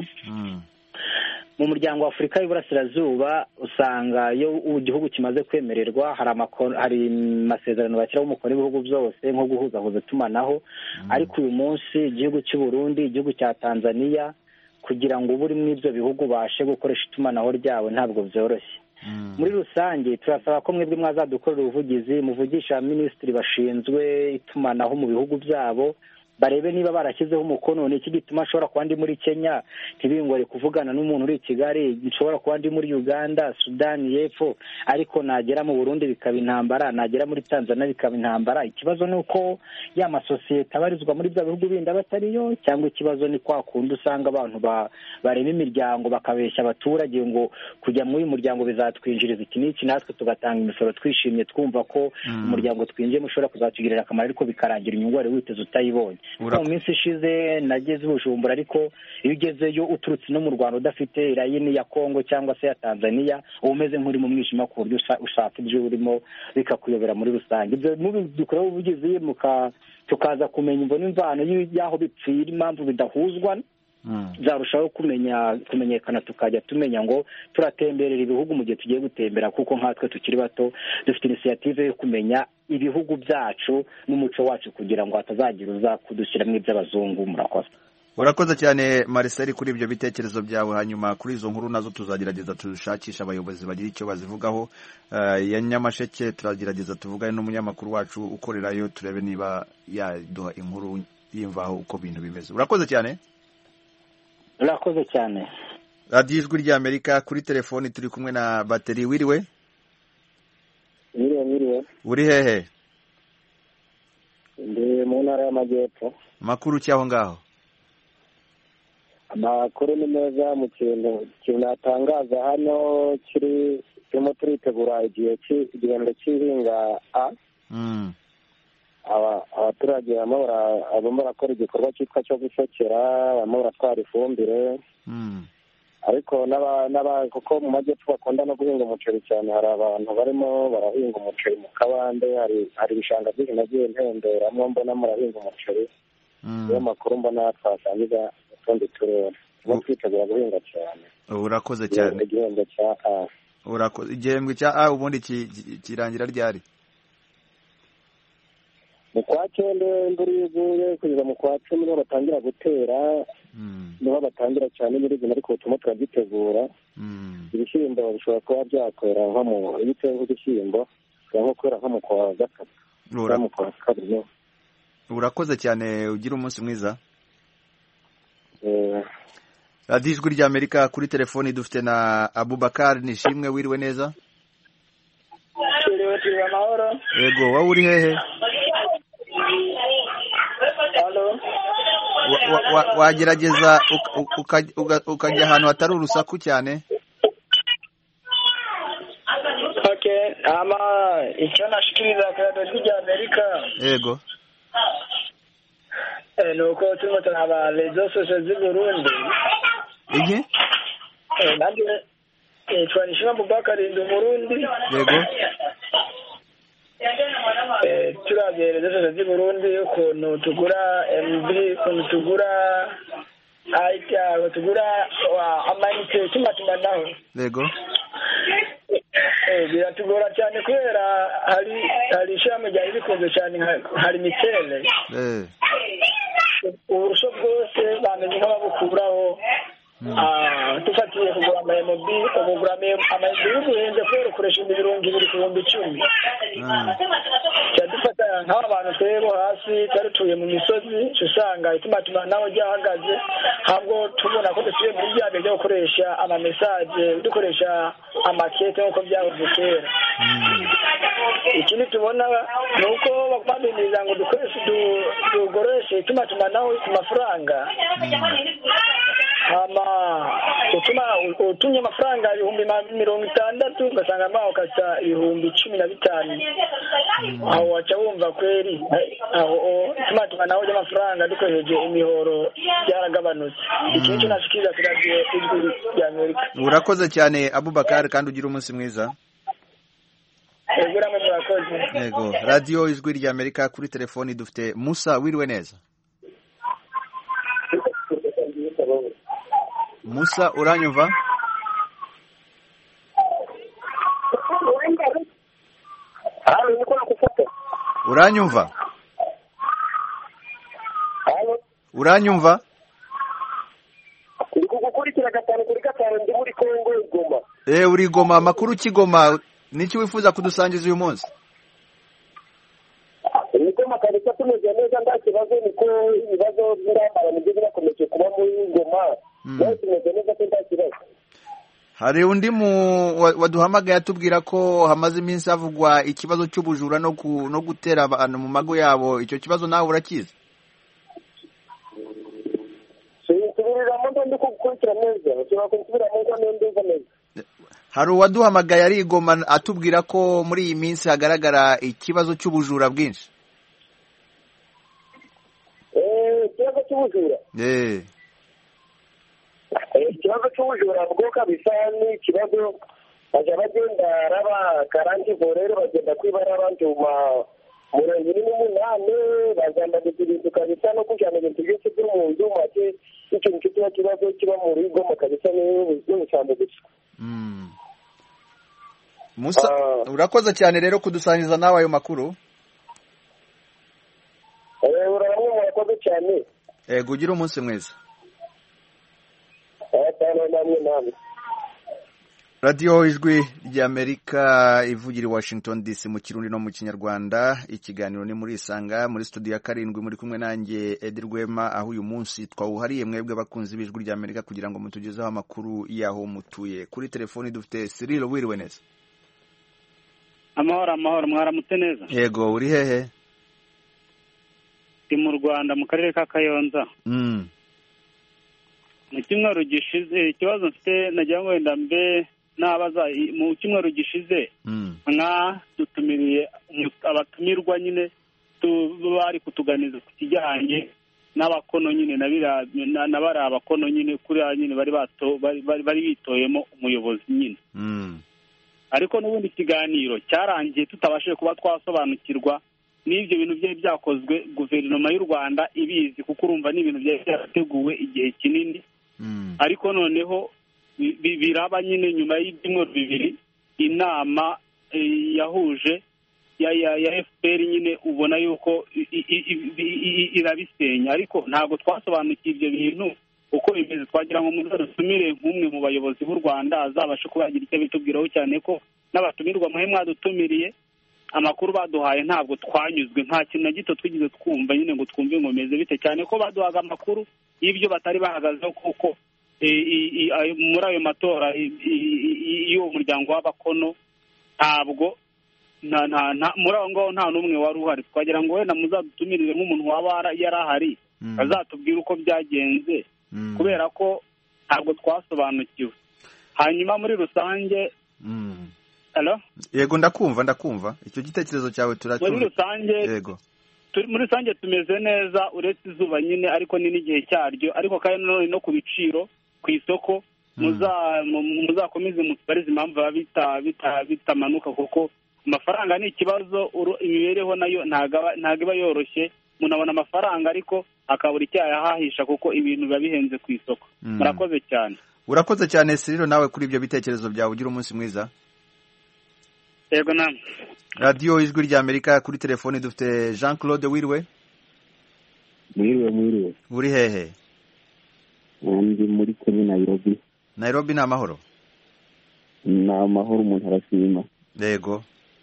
Mu muryango wa Afurika y'Iburasirazuba usanga iyo igihugu kimaze kwemererwa hari amasezerano bashyiraho umukono w'ibihugu byose nko guhuzahuza itumanaho, ariko uyu munsi igihugu cy'u Burundi, igihugu cya Tanzania, kugira ngo ube uri muri ibyo bihugu ubashe gukoresha itumanaho ryawe ntabwo byoroshye. Muri rusange turasaba ko mwebwe mwazadukorera ubuvugizi, muvugisha minisitiri bashinzwe itumanaho mu bihugu byabo, barebe niba barashyizeho umukono, ni iki gituma ashobora kuba ndi muri Kenya ntibingore kuvugana n'umuntu uri i Kigali, nshobora kuba ndi muri Uganda, Sudani y'Epfo, ariko nagera mu Burundi bikaba intambara, nagera muri Tanzania bikaba intambara. Ikibazo ni uko ya masosiyete abarizwa muri bya bihugu bindi batariyo, cyangwa ikibazo ni kwa kundi usanga abantu barema imiryango bakabeshya abaturage ngo kujya muri uyu muryango bizatwinjiriza iki n'iki, natwe tugatanga imisoro twishimye twumva ko umuryango twinjiyemo ushobora kuzatugirira akamaro, ariko bikarangira inyungu wari witeze utayibonye. Mu minsi ishize nageze i Bujumbura, ariko iyo ugezeyo uturutse no mu Rwanda udafite irayini ya Kongo cyangwa se ya Tanzania uba umeze nk'uri mu mwijima, ku buryo ushaka ibyo urimo bikakuyobera muri rusange. Ibyo dukoreho ubuvugizi tukaza kumenya imvano imvano y'aho bipfira, impamvu bidahuzwa, byarushaho kumenya kumenyekana, tukajya tumenya ngo turatemberera ibihugu mu gihe tugiye gutembera, kuko nkatwe tukiri bato dufite inisiyative yo kumenya ibihugu byacu n'umuco wacu kugira ngo hatazagira uza kudushyiramo iby'abazungu. Murakoze. Urakoze cyane Marcel kuri ibyo bitekerezo byawe. Hanyuma kuri izo nkuru nazo tuzagerageza tushakisha abayobozi bagira icyo bazivugaho. Ya Nyamasheke turagerageza tuvugane n'umunyamakuru wacu ukorerayo, turebe niba yaduha inkuru yimvaho uko bintu bimeze. Urakoze cyane. Urakoze cyane. Radiyo Ijwi rya Amerika, kuri telefoni turi kumwe na Bateri. Wiriwe? Wiriwe, wiriwe. Uri hehe? Ndi mu ntara y'Amajyepfo. Makuru cyaho ngaho? Amakuru ni meza. Mu kintu kintu natangaza hano kiri turimo turitegura igihe cy'igihembwe cy'ihinga a abaturage barimo barakora igikorwa cyitwa cyo gusokera, barimo baratwara ifumbire, ariko n'aba n'aba kuko mu majyepfo bakunda no guhinga umuceri cyane, hari abantu barimo barahinga umuceri mu kabande, hari hari ibishanga byinshi nagiye ntemberamo mbona murahinga umuceri. Niyo makuru mbona twasangiza utundi turere no kwitegura guhinga cyane. Urakoze cyane. Igihembwe cya A. Urakoze. Igihembwe cya A ubundi kirangira ryari? Mu kwa cyenda imvura iguye kugeza mu kwa cumi niho batangira gutera, niho batangira cyane nyirizina, ariko utuma turagitegura. Ibishyimbo bishobora kuba byakwera nko mu ibitego nk'ibishyimbo nko kwera nko mu kwa gatatu no mu kwa kabiri. Urakoze cyane, ugira umunsi mwiza. radiyo ijwi ry'Amerika, kuri telefoni dufite na Abubakar Nishimwe. Wiriwe neza? Wiriwe, turi amahoro. Yego, wowe uri hehe? Halo. Wagerageza ukajya ahantu hatari urusaku cyane? Okay, ama icyo nashikiriza ku radiyo ry'Amerika. Yego. Eh, nuko turimo turaba rezo sosho z'i Burundi. Iki? Eh, nandi eh twanishima Abubakar ndi Burundi. Yego. Eh, turabye rezo sosho z'i Burundi ukuntu tugura M B, ukuntu tugura aita, tugura amanite tumatumanaho. Yego. Eh, biratugora cyane kubera hari hari ishami rya rikunze cyane, hari mitele. Eh. Uburusho bwose bamenye nk'ababukuraho. Ah, tufatiye kugura ama M B, kugura ama M B y'ubuhenze kubera ukoresha imirongo ibiri ku bihumbi icumi. Cyadufata nk'aba bantu twebo hasi twarutuye mu misozi, usanga itumatuma naho ryahagaze, habwo tubona ko dusiye muri bya byo gukoresha ama message, dukoresha amakete nko byahoze kera. Ikindi tubona nuko bakubabiniza ngo dukoreshe dugoreshe itumatuma naho ku mafaranga. Ama utuma utumye amafaranga ibihumbi mirongo itandatu ugasanga amaho kasa ibihumbi cumi na bitanu. Aho waca wumva kweri aho tumatuma naho y'amafaranga dukoresheje imihoro byaragabanutse. Ikintu cyo nashikiriza kuri radiyo ijwi ry'Amerika. Urakoze cyane Abubakar, kandi ugira umunsi mwiza. Yego, namwe murakoze. Yego, radiyo ijwi ry'Amerika, kuri telefoni dufite Musa. Wiriwe neza? Musa, uranyumva? Halo, niko nakufata. Uranyumva? Halo. Uranyumva? Ndi kugukurikira gatanu kuri gatanu, ndi muri Kongo Goma. Eh, uri Goma. Makuru kigoma, niki wifuza kudusangiza uyu munsi? Goma kabisa tumeze neza, nda kibazo niko ibibazo birambara nibyo birakomeje kuba muri Goma. Nawe tumeze neza nda kibazo. Hari undi mu waduhamagaye atubwira ko hamaze iminsi havugwa ikibazo cy'ubujura no ku, no gutera abantu mu mago yabo. Icyo kibazo nawe urakizi? Hari uwaduhamagaye ari Goma atubwira ko muri iyi minsi hagaragara ikibazo cy'ubujura bwinshi. Eh, ikibazo cy'ubujura. Eh. Ikibazo cy'ubujura bwo kabisa ni ikibazo bajya bagenda raba karanti borero bagenda kwibara abantu mu murongo n'umunani, bagenda guturuka kabisa no kujyana ibintu byose byo mu nzu make. Ikintu cyitwa kibazo kiba mu rugo mu kabisa ni cyane gusa. Mm. Musa, uh, urakoze cyane rero kudusangiza nawe ayo makuru. Eh, uramwe murakoze cyane. Eh, gugira umunsi mwiza. radiyo ijwi ry'Amerika ivugira i Washington D C mu Kirundi no mu Kinyarwanda. Ikiganiro ni muri Isanga, muri studio ya karindwi muri kumwe nanjye Edi Rwema, aho uyu munsi twawuhariye mwebwe bakunzi b'ijwi ry'Amerika kugira ngo mutugezeho amakuru yaho mutuye. Kuri telefoni dufite Cyril. Wiriwe neza? Amahoro amahoro, mwaramutse neza? Yego, uri hehe? Ndi mu Rwanda mu karere ka Kayonza. Mm. Mu cyumweru gishize ikibazo mfite nagira ngo wenda mbe nabaza mu cyumweru gishize nka dutumiriye abatumirwa nyine bari kutuganiza ku kijyanye n'abakono nyine na bari abakono nyine kuriya nyine bari bato bari bitoyemo umuyobozi nyine ariko n'ubundi ikiganiro cyarangiye tutabashije kuba twasobanukirwa n'ibyo bintu byari byakozwe guverinoma y'u Rwanda ibizi kuko urumva ni ibintu byari byarateguwe igihe kinini ariko noneho biraba nyine nyuma y'ibyumweru bibiri inama yahuje ya ya ya F P R nyine ubona yuko irabisenya ariko ntabwo twasobanukiye ibyo bintu uko bimeze twagira ngo muri rusumire nk'umwe mu bayobozi b'u Rwanda azabashe kubagira icyo bitubwiraho cyane ko n'abatumirwa muhe mwadutumiriye amakuru baduhaye ntabwo twanyuzwe nta kintu na gito twigize twumva nyine ngo twumve ngo meze bite cyane ko baduhaga amakuru y'ibyo batari bahagazeho kuko muri ayo matora y'uwo muryango w'abakono ntabwo muri aho ngaho nta n'umwe wari uhari twagira ngo wenda muzadutumirire nk'umuntu waba yari ahari azatubwire uko byagenze kubera ko ntabwo twasobanukiwe hanyuma muri rusange yego ndakumva ndakumva icyo gitekerezo cyawe turacyumva muri rusange yego muri rusange tumeze neza uretse izuba nyine ariko ni n'igihe cyaryo ariko kandi nanone no ku biciro ku isoko muzakomeze mutubarize impamvu biba bitamanuka kuko amafaranga ni ikibazo imibereho nayo ntabwo iba yoroshye umuntu abona amafaranga ariko akabura icyo yahahisha kuko ibintu biba bihenze ku isoko murakoze cyane urakoze cyane Siriro nawe kuri ibyo bitekerezo byawe ugira umunsi mwiza yego namwe radiyo ijwi rya Amerika kuri telefone dufite Jean Claude Wirwe mwiriwe mwiriwe uri hehe ndi muri Kenya Nairobi Nairobi ni amahoro ni amahoro umuntu arashima yego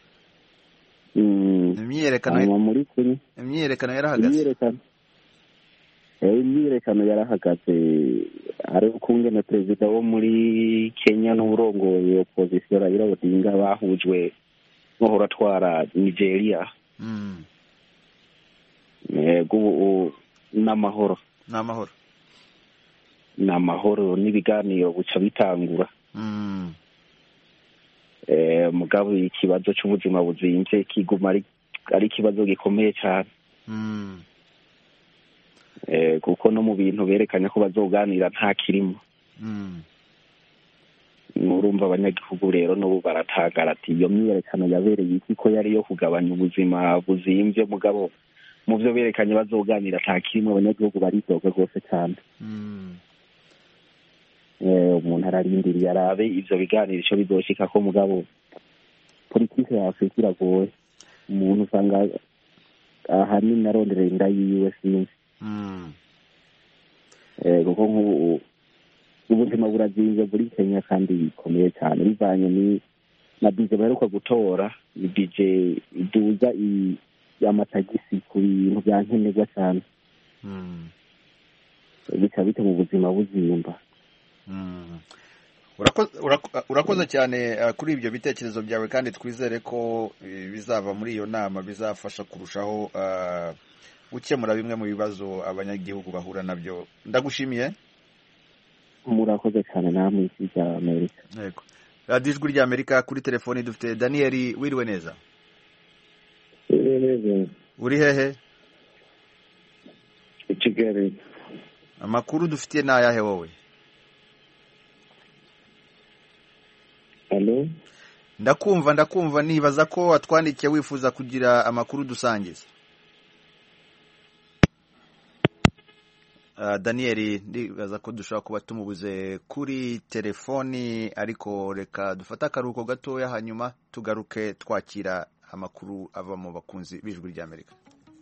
imyiyerekano muri Kenya imyiyerekano yarahagaze imyiyerekano imyiyerekano yarahagaze ari kumwe na perezida wo muri Kenya n'urongoye opposition Raila Odinga bahujwe n'uhora atwara Nigeria yego n'amahoro n'amahoro n'amahoro n'ibiganiro buca bitangura mugabo ikibazo cy'ubuzima buzinze kiguma ari ikibazo gikomeye cyane kuko no mu bintu berekanye ko bazoganira nta kirimo urumva abanyagihugu rero n'ubu baratangara ati iyo myiyerekano yabereye iki ko yari iyo kugabanya ubuzima buzimbye mugabo mu byo berekanye bazoganira nta kirimo abanyagihugu baridoga rwose cyane umuntu ararindiriye arabe ivyo biganiro ico bizoshika ko mugabo politike ya Afrika iragoye umuntu usanga ahanini arondera inda yiwe sinzi kuko nk'ubu ubuzima burazinze muri Kenya kandi bikomeye cyane bivanye ni na bije baheruka gutora ni bije iduza y'amatagisi ku bintu bya nkenerwa cyane bica bite mu buzima buzimba urakoze cyane kuri ibyo bitekerezo byawe kandi twizere ko bizava muri iyo nama bizafasha kurushaho gukemura bimwe mu bibazo abanyagihugu bahura nabyo ndagushimiye murakoze cyane namwe isi rya Amerika yego radiyo ijwi rya Amerika kuri telefoni dufite Daniel wiriwe neza uri hehe i Kigali amakuru dufitiye ni ayahe wowe Hello ndakumva ndakumva nibaza ko watwandikiye wifuza kugira amakuru dusangiza uh, Daniel ndibaza ko dushobora kuba tumubuze kuri telefoni ariko reka dufata akaruhuko gatoya hanyuma tugaruke twakira amakuru ava mu bakunzi b'ijwi rya Amerika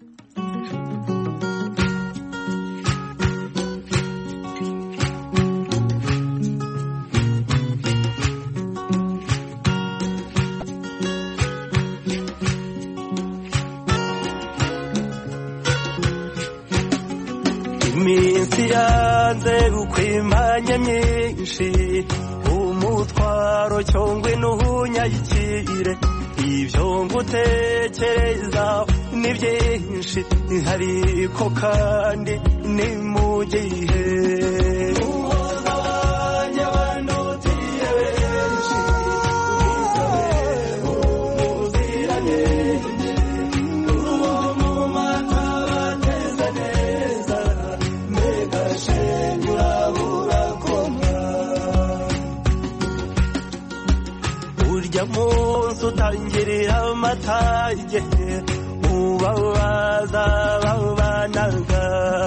iminsi yanze ukwimanya myinshi umutwaro cyongwe n'uhunyayikire ibyo ngutekereza ni byinshi ariko kandi ni mu gihe umuhoza wanjye wandutiye benshi ubwizabe umuziranye uwo mu mata bateze neza ujya munsi utangirira amatage ubabaza babanaga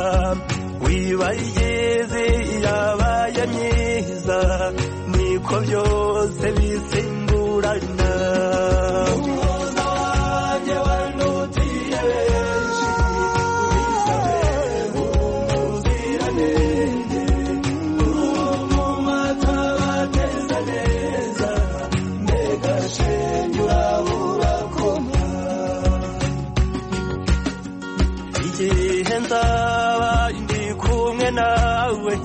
wibagize yabaye myiza niko byose bisimburana umuhoza wanjye wandutiye benshi ubisabe umuziranenge uwo mu mata bateza neza mbega shenge urabura koma igihe nzaba ndi kumwe nawe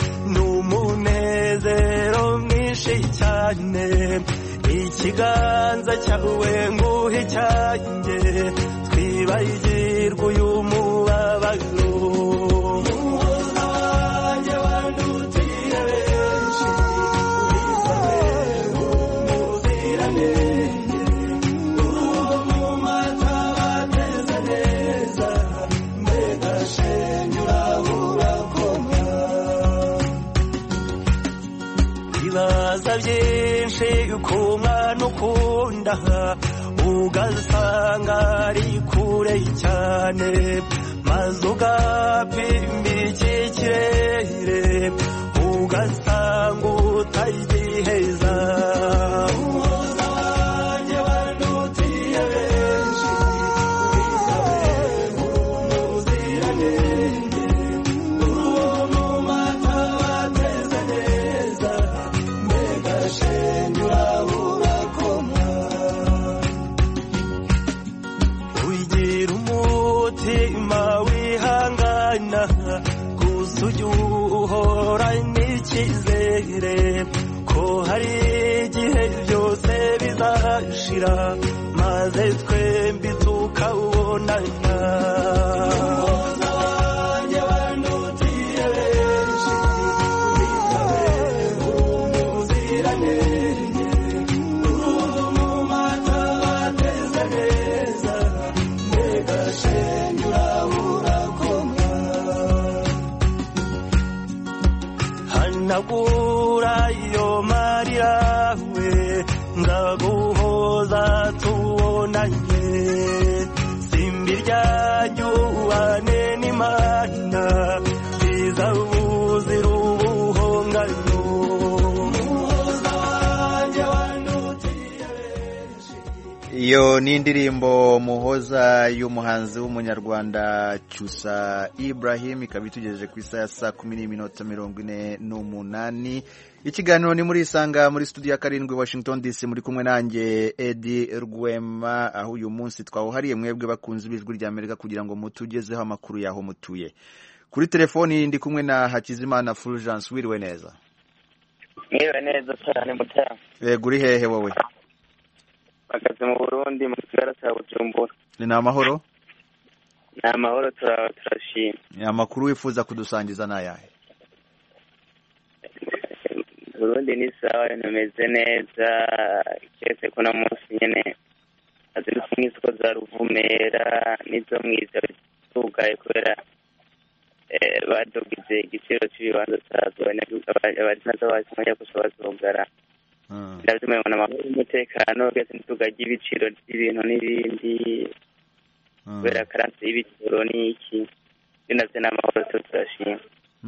n'umunezero mwinshi cyane ikiganza cyawe nguhe cyanjye twibagirwe uyu mubabaro umuhoza wanjye wandutiye benshi ubisabe umuziranenge uwo mu mata bateza neza mbega shenge urabura koma ibibaza byinshi ku mwana ukunda ugasanga ari kure cyane maze ugapimira iki kirere ugasanga utagiheza umuhoza wanjye wandutiye benshi ubisabe umuziranenge uwo mu mata bateza neza mbega shenge urabura koma wigira umutima wihangana gusa ujya uhora n'icyizere ko hari igihe byose bizashira maze twembi tukabonana umuhoza wanjye wandutiye benshi ubisabe umuziranenge uwo mu mata bateza neza mbega shenge urabura koma hanagura iyo marira we ndaguhoza tubonanye simbi ryaryuwane n'imana rizabuzira ubuhongano umuhoza wanjye wandutiye benshi. iyo ni indirimbo muhoza y'umuhanzi w'umunyarwanda Cyusa Ibrahim ikaba itugejeje ku isaha ya saa kumi n'iminota mirongo ine n'umunani. Ikiganiro ni muri Isanga muri studio ya karindwi Washington D C, muri kumwe nanjye Edi Rwema, aho uyu munsi twawuhariye mwebwe bakunze bijwi rya Amerika kugira ngo mutugezeho amakuru yaho mutuye. Kuri telefoni ndi kumwe na Hakizimana Fulgence. Wiriwe neza? Mwiriwe neza cyane mutara. Yego, uri hehe wowe? Bakaze mu Burundi mu gisagara cya Bujumbura. Ni amahoro? Ni amahoro, turashima. Amakuru wifuza kudusangiza nayahe? Burundi ni sawa, nameze neza, kese kuna munsi nyene azindutse nk'isoko za Ruvumera n'izo mwiza tugaye kubera badogize igiciro cy'ibibanza cyazo abari nazo baje kushobora kugara ndazimwe mu namahoro y'umutekano kese ntitugajye ibiciro by'ibintu n'ibindi kubera karansi y'ibiciro n'iki binaze n'amahoro turashima.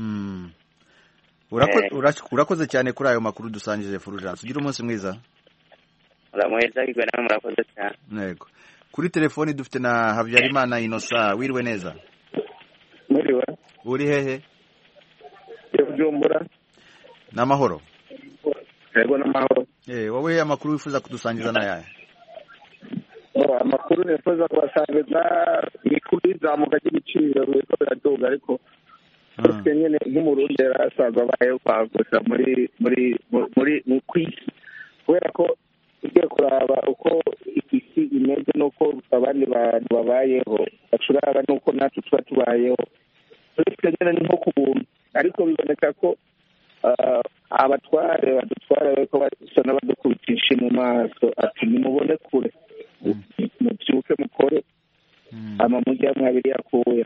Urakoze cyane kuri ayo makuru dusangije Fulgence. Ugira umunsi mwiza. Uramweza kigwe na murakoze cyane. Yego. Kuri telefoni dufite na Habyarimana Innocent. Wiriwe neza? Mwiriwe. Uri hehe? Bujumbura. Namahoro. Yego namahoro. Eh, wowe amakuru wifuza kudusangiza nayahe? Oh, amakuru nifuza kubasangiza ni kuri zamuka ry'ibiciro biko biraduga, ariko Ese nyene nk'umurundi yarasaza baye kwagusha muri muri muri mu kwisi kubera ko ugiye kuraba uko isi imeze nuko abandi bantu babayeho bacuraba nuko natwe tuba tubayeho. Ese nyene ni nko kubumba, ariko biboneka ko abatware badutwara bariko basa n'abadukubitisha mu maso ati nimubone kure mubyuke mukore ama mujya mwabiri yakuye.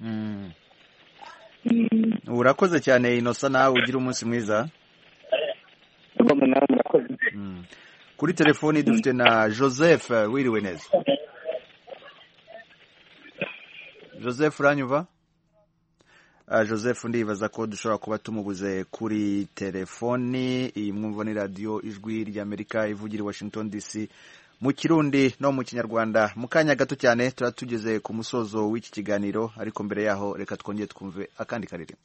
Urakoze cyane Innocent, nawe ugira umunsi mwiza. kuri telefoni dufite na Joseph. Wiriwe neza Joseph, uranyumva? Uh, Joseph ndibaza ko dushobora kuba tumubuze kuri telefoni. Iyi mwumva ni radio Ijwi ry'Amerika ivugira i Washington D C mu Kirundi no mu Kinyarwanda. Mu kanya gato cyane turatugeze ku musozo w'iki kiganiro, ariko mbere yaho reka twongeye twumve akandi karirimbo.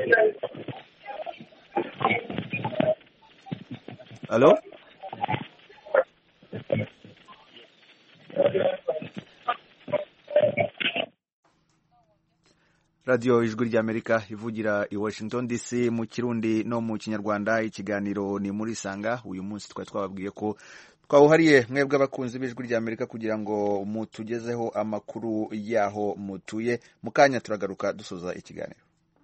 Allo? Radio Ijwi ry'Amerika ivugira i Washington D C mu Kirundi no mu Kinyarwanda. Ikiganiro ni muri Sanga. Uyu munsi twari twababwiye ko twawuhariye mwebwe abakunzi b'Ijwi ry'Amerika kugira ngo mutugezeho amakuru yaho mutuye. Mu kanya turagaruka dusoza ikiganiro.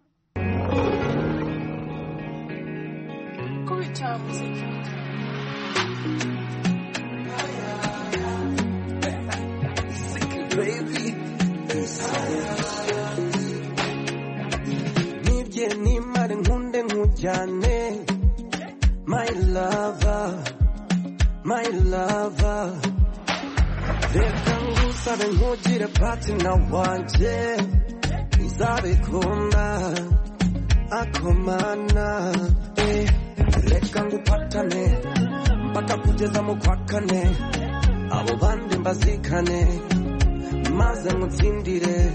Nibye nimare nkunde nkujyane, my lover, my lover. Reka ngusabe nkugire partner wanje, uzabikunda akomana. Eh, reka ngupatane mpaka kugeza mu kwa kane, abo bandi mbazikane maze ngutsindire.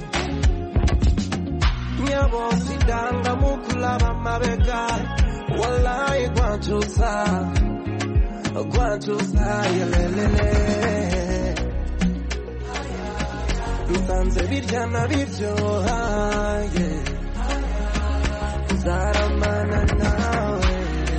Nyabo sidanga mukulaba mabega, wallahi gwantuza gwantuza yelelele. Nsanze biryana biryoha, yeah. Zaramana nawe,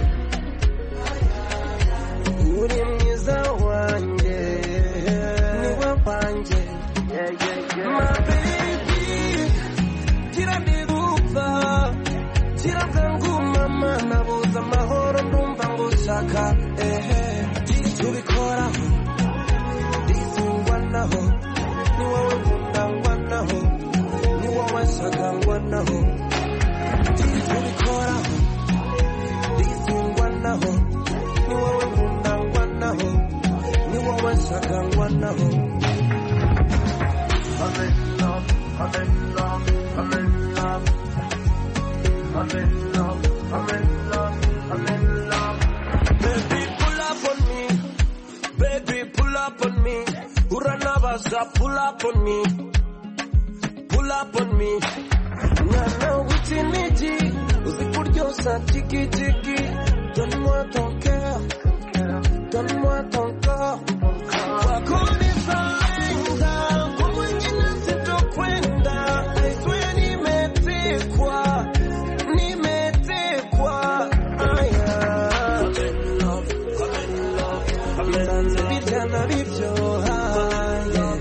uri mwiza wanjye, niwe wanjye, yeah, yeah, yeah. My baby, kira nigufa, kira zangu mama, nabuza amahoro ndumva ngushaka, ehe. Tubikoraho, ndizungwanaho, ni wowe nkundangwanaho, ni wowe nshakangwanaho. Tubikoraho, ndizungwanaho, ni wowe nkundangwanaho, ni wowe nshakangwanaho. I'm in love, I'm in love, I'm in love, I'm in love, I'm in love, I'm in love. Baby, pull up on me, baby, pull up on me. Uranabasa, pull up on me, pull up on me. Nana witiniji, usikuryosa tiki tiki. Donne-moi ton cœur, donne-moi ton corps. Wakunisa inga, kwa mwingine sitokwenda. I swear nimetekwa, nimetekwa. Aya, I'm in love, I'm in love, I'm in love. Bisanze biryana biryoha, yeah.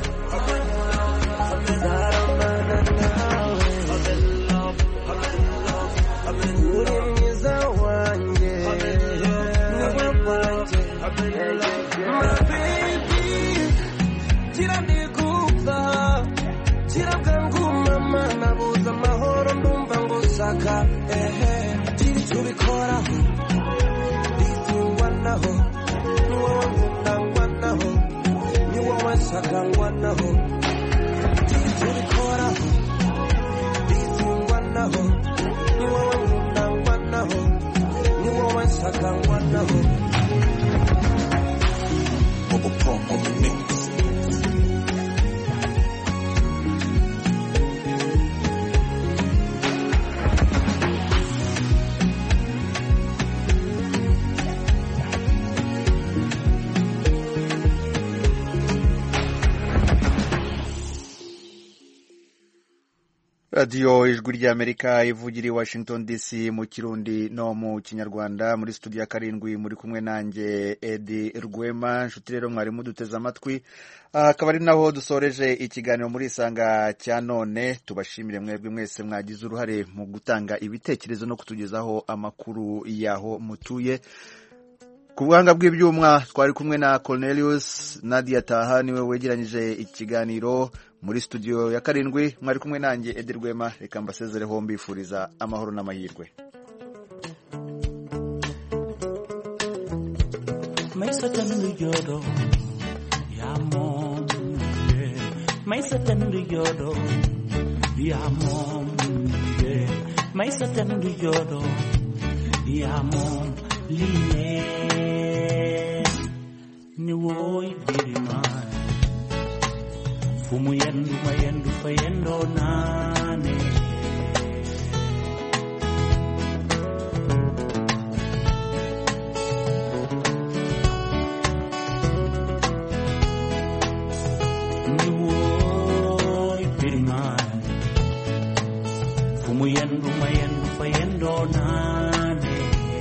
Zaramana nawe, I'm in love, I'm in love, I'm in love. Uri mwiza wanjye, niwe wanjye, I'm in love. My baby, kira nigufa, kira bwangu mama, nabuza amahoro ndumva ngushaka, ehe. Tubikoraho, ndizungwanaho, ni wowe nkundangwanaho, ni wowe nshakangwanaho. Tubikoraho, ndizungwanaho, ni wowe nkundangwanaho, ni wowe nshakangwanaho. Bubble Pro on the mix. Radio Ijwi ry'Amerika ivugira i Washington D C mu Kirundi no mu Kinyarwanda. Muri studio ya karindwi muri kumwe nanjye Edi Rwema. Nshuti rero mwari muduteze amatwi, akaba ari naho dusoreje ikiganiro muri Isanga cya none. Tubashimire mwebwe mwese mwagize uruhare mu gutanga ibitekerezo no kutugezaho amakuru yaho mutuye. Ku buhanga bw'ibyuma twari kumwe na Cornelius. Nadia Taha niwe wegeranyije ikiganiro. Muri studio ya karindwi mwari kumwe nanjye Edi Rwema. Reka mbasezereho mbifuriza amahoro n'amahirwe. may sa tandu jodo ya mom yeah may sa tandu jodo ya mom yeah may sa tandu jodo ya mom liye ni woy biri man fumu yendu mayendu fayendo nane ni woy biri man fumu yendu mayendu fayendo nane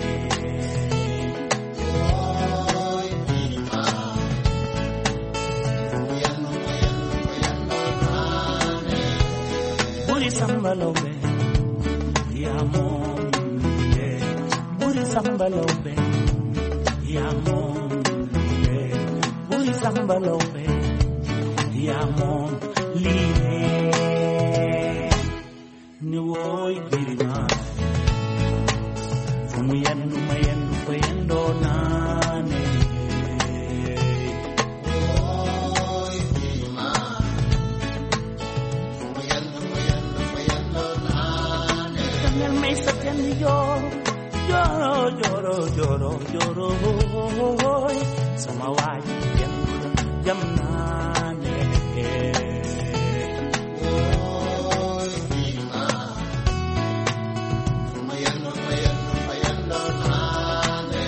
Sambalobe, ya mom, yeah. Buri sambalobe, ya mom, yeah. Buri sambalobe, ya mom, liye. Ni woy birima, fumu yendu mayendu fayendo nane. Lloro, lloro, lloro, lloro, lloro, sama waji yang jam nane. Oh, bima, mayano, mayano, mayano nane.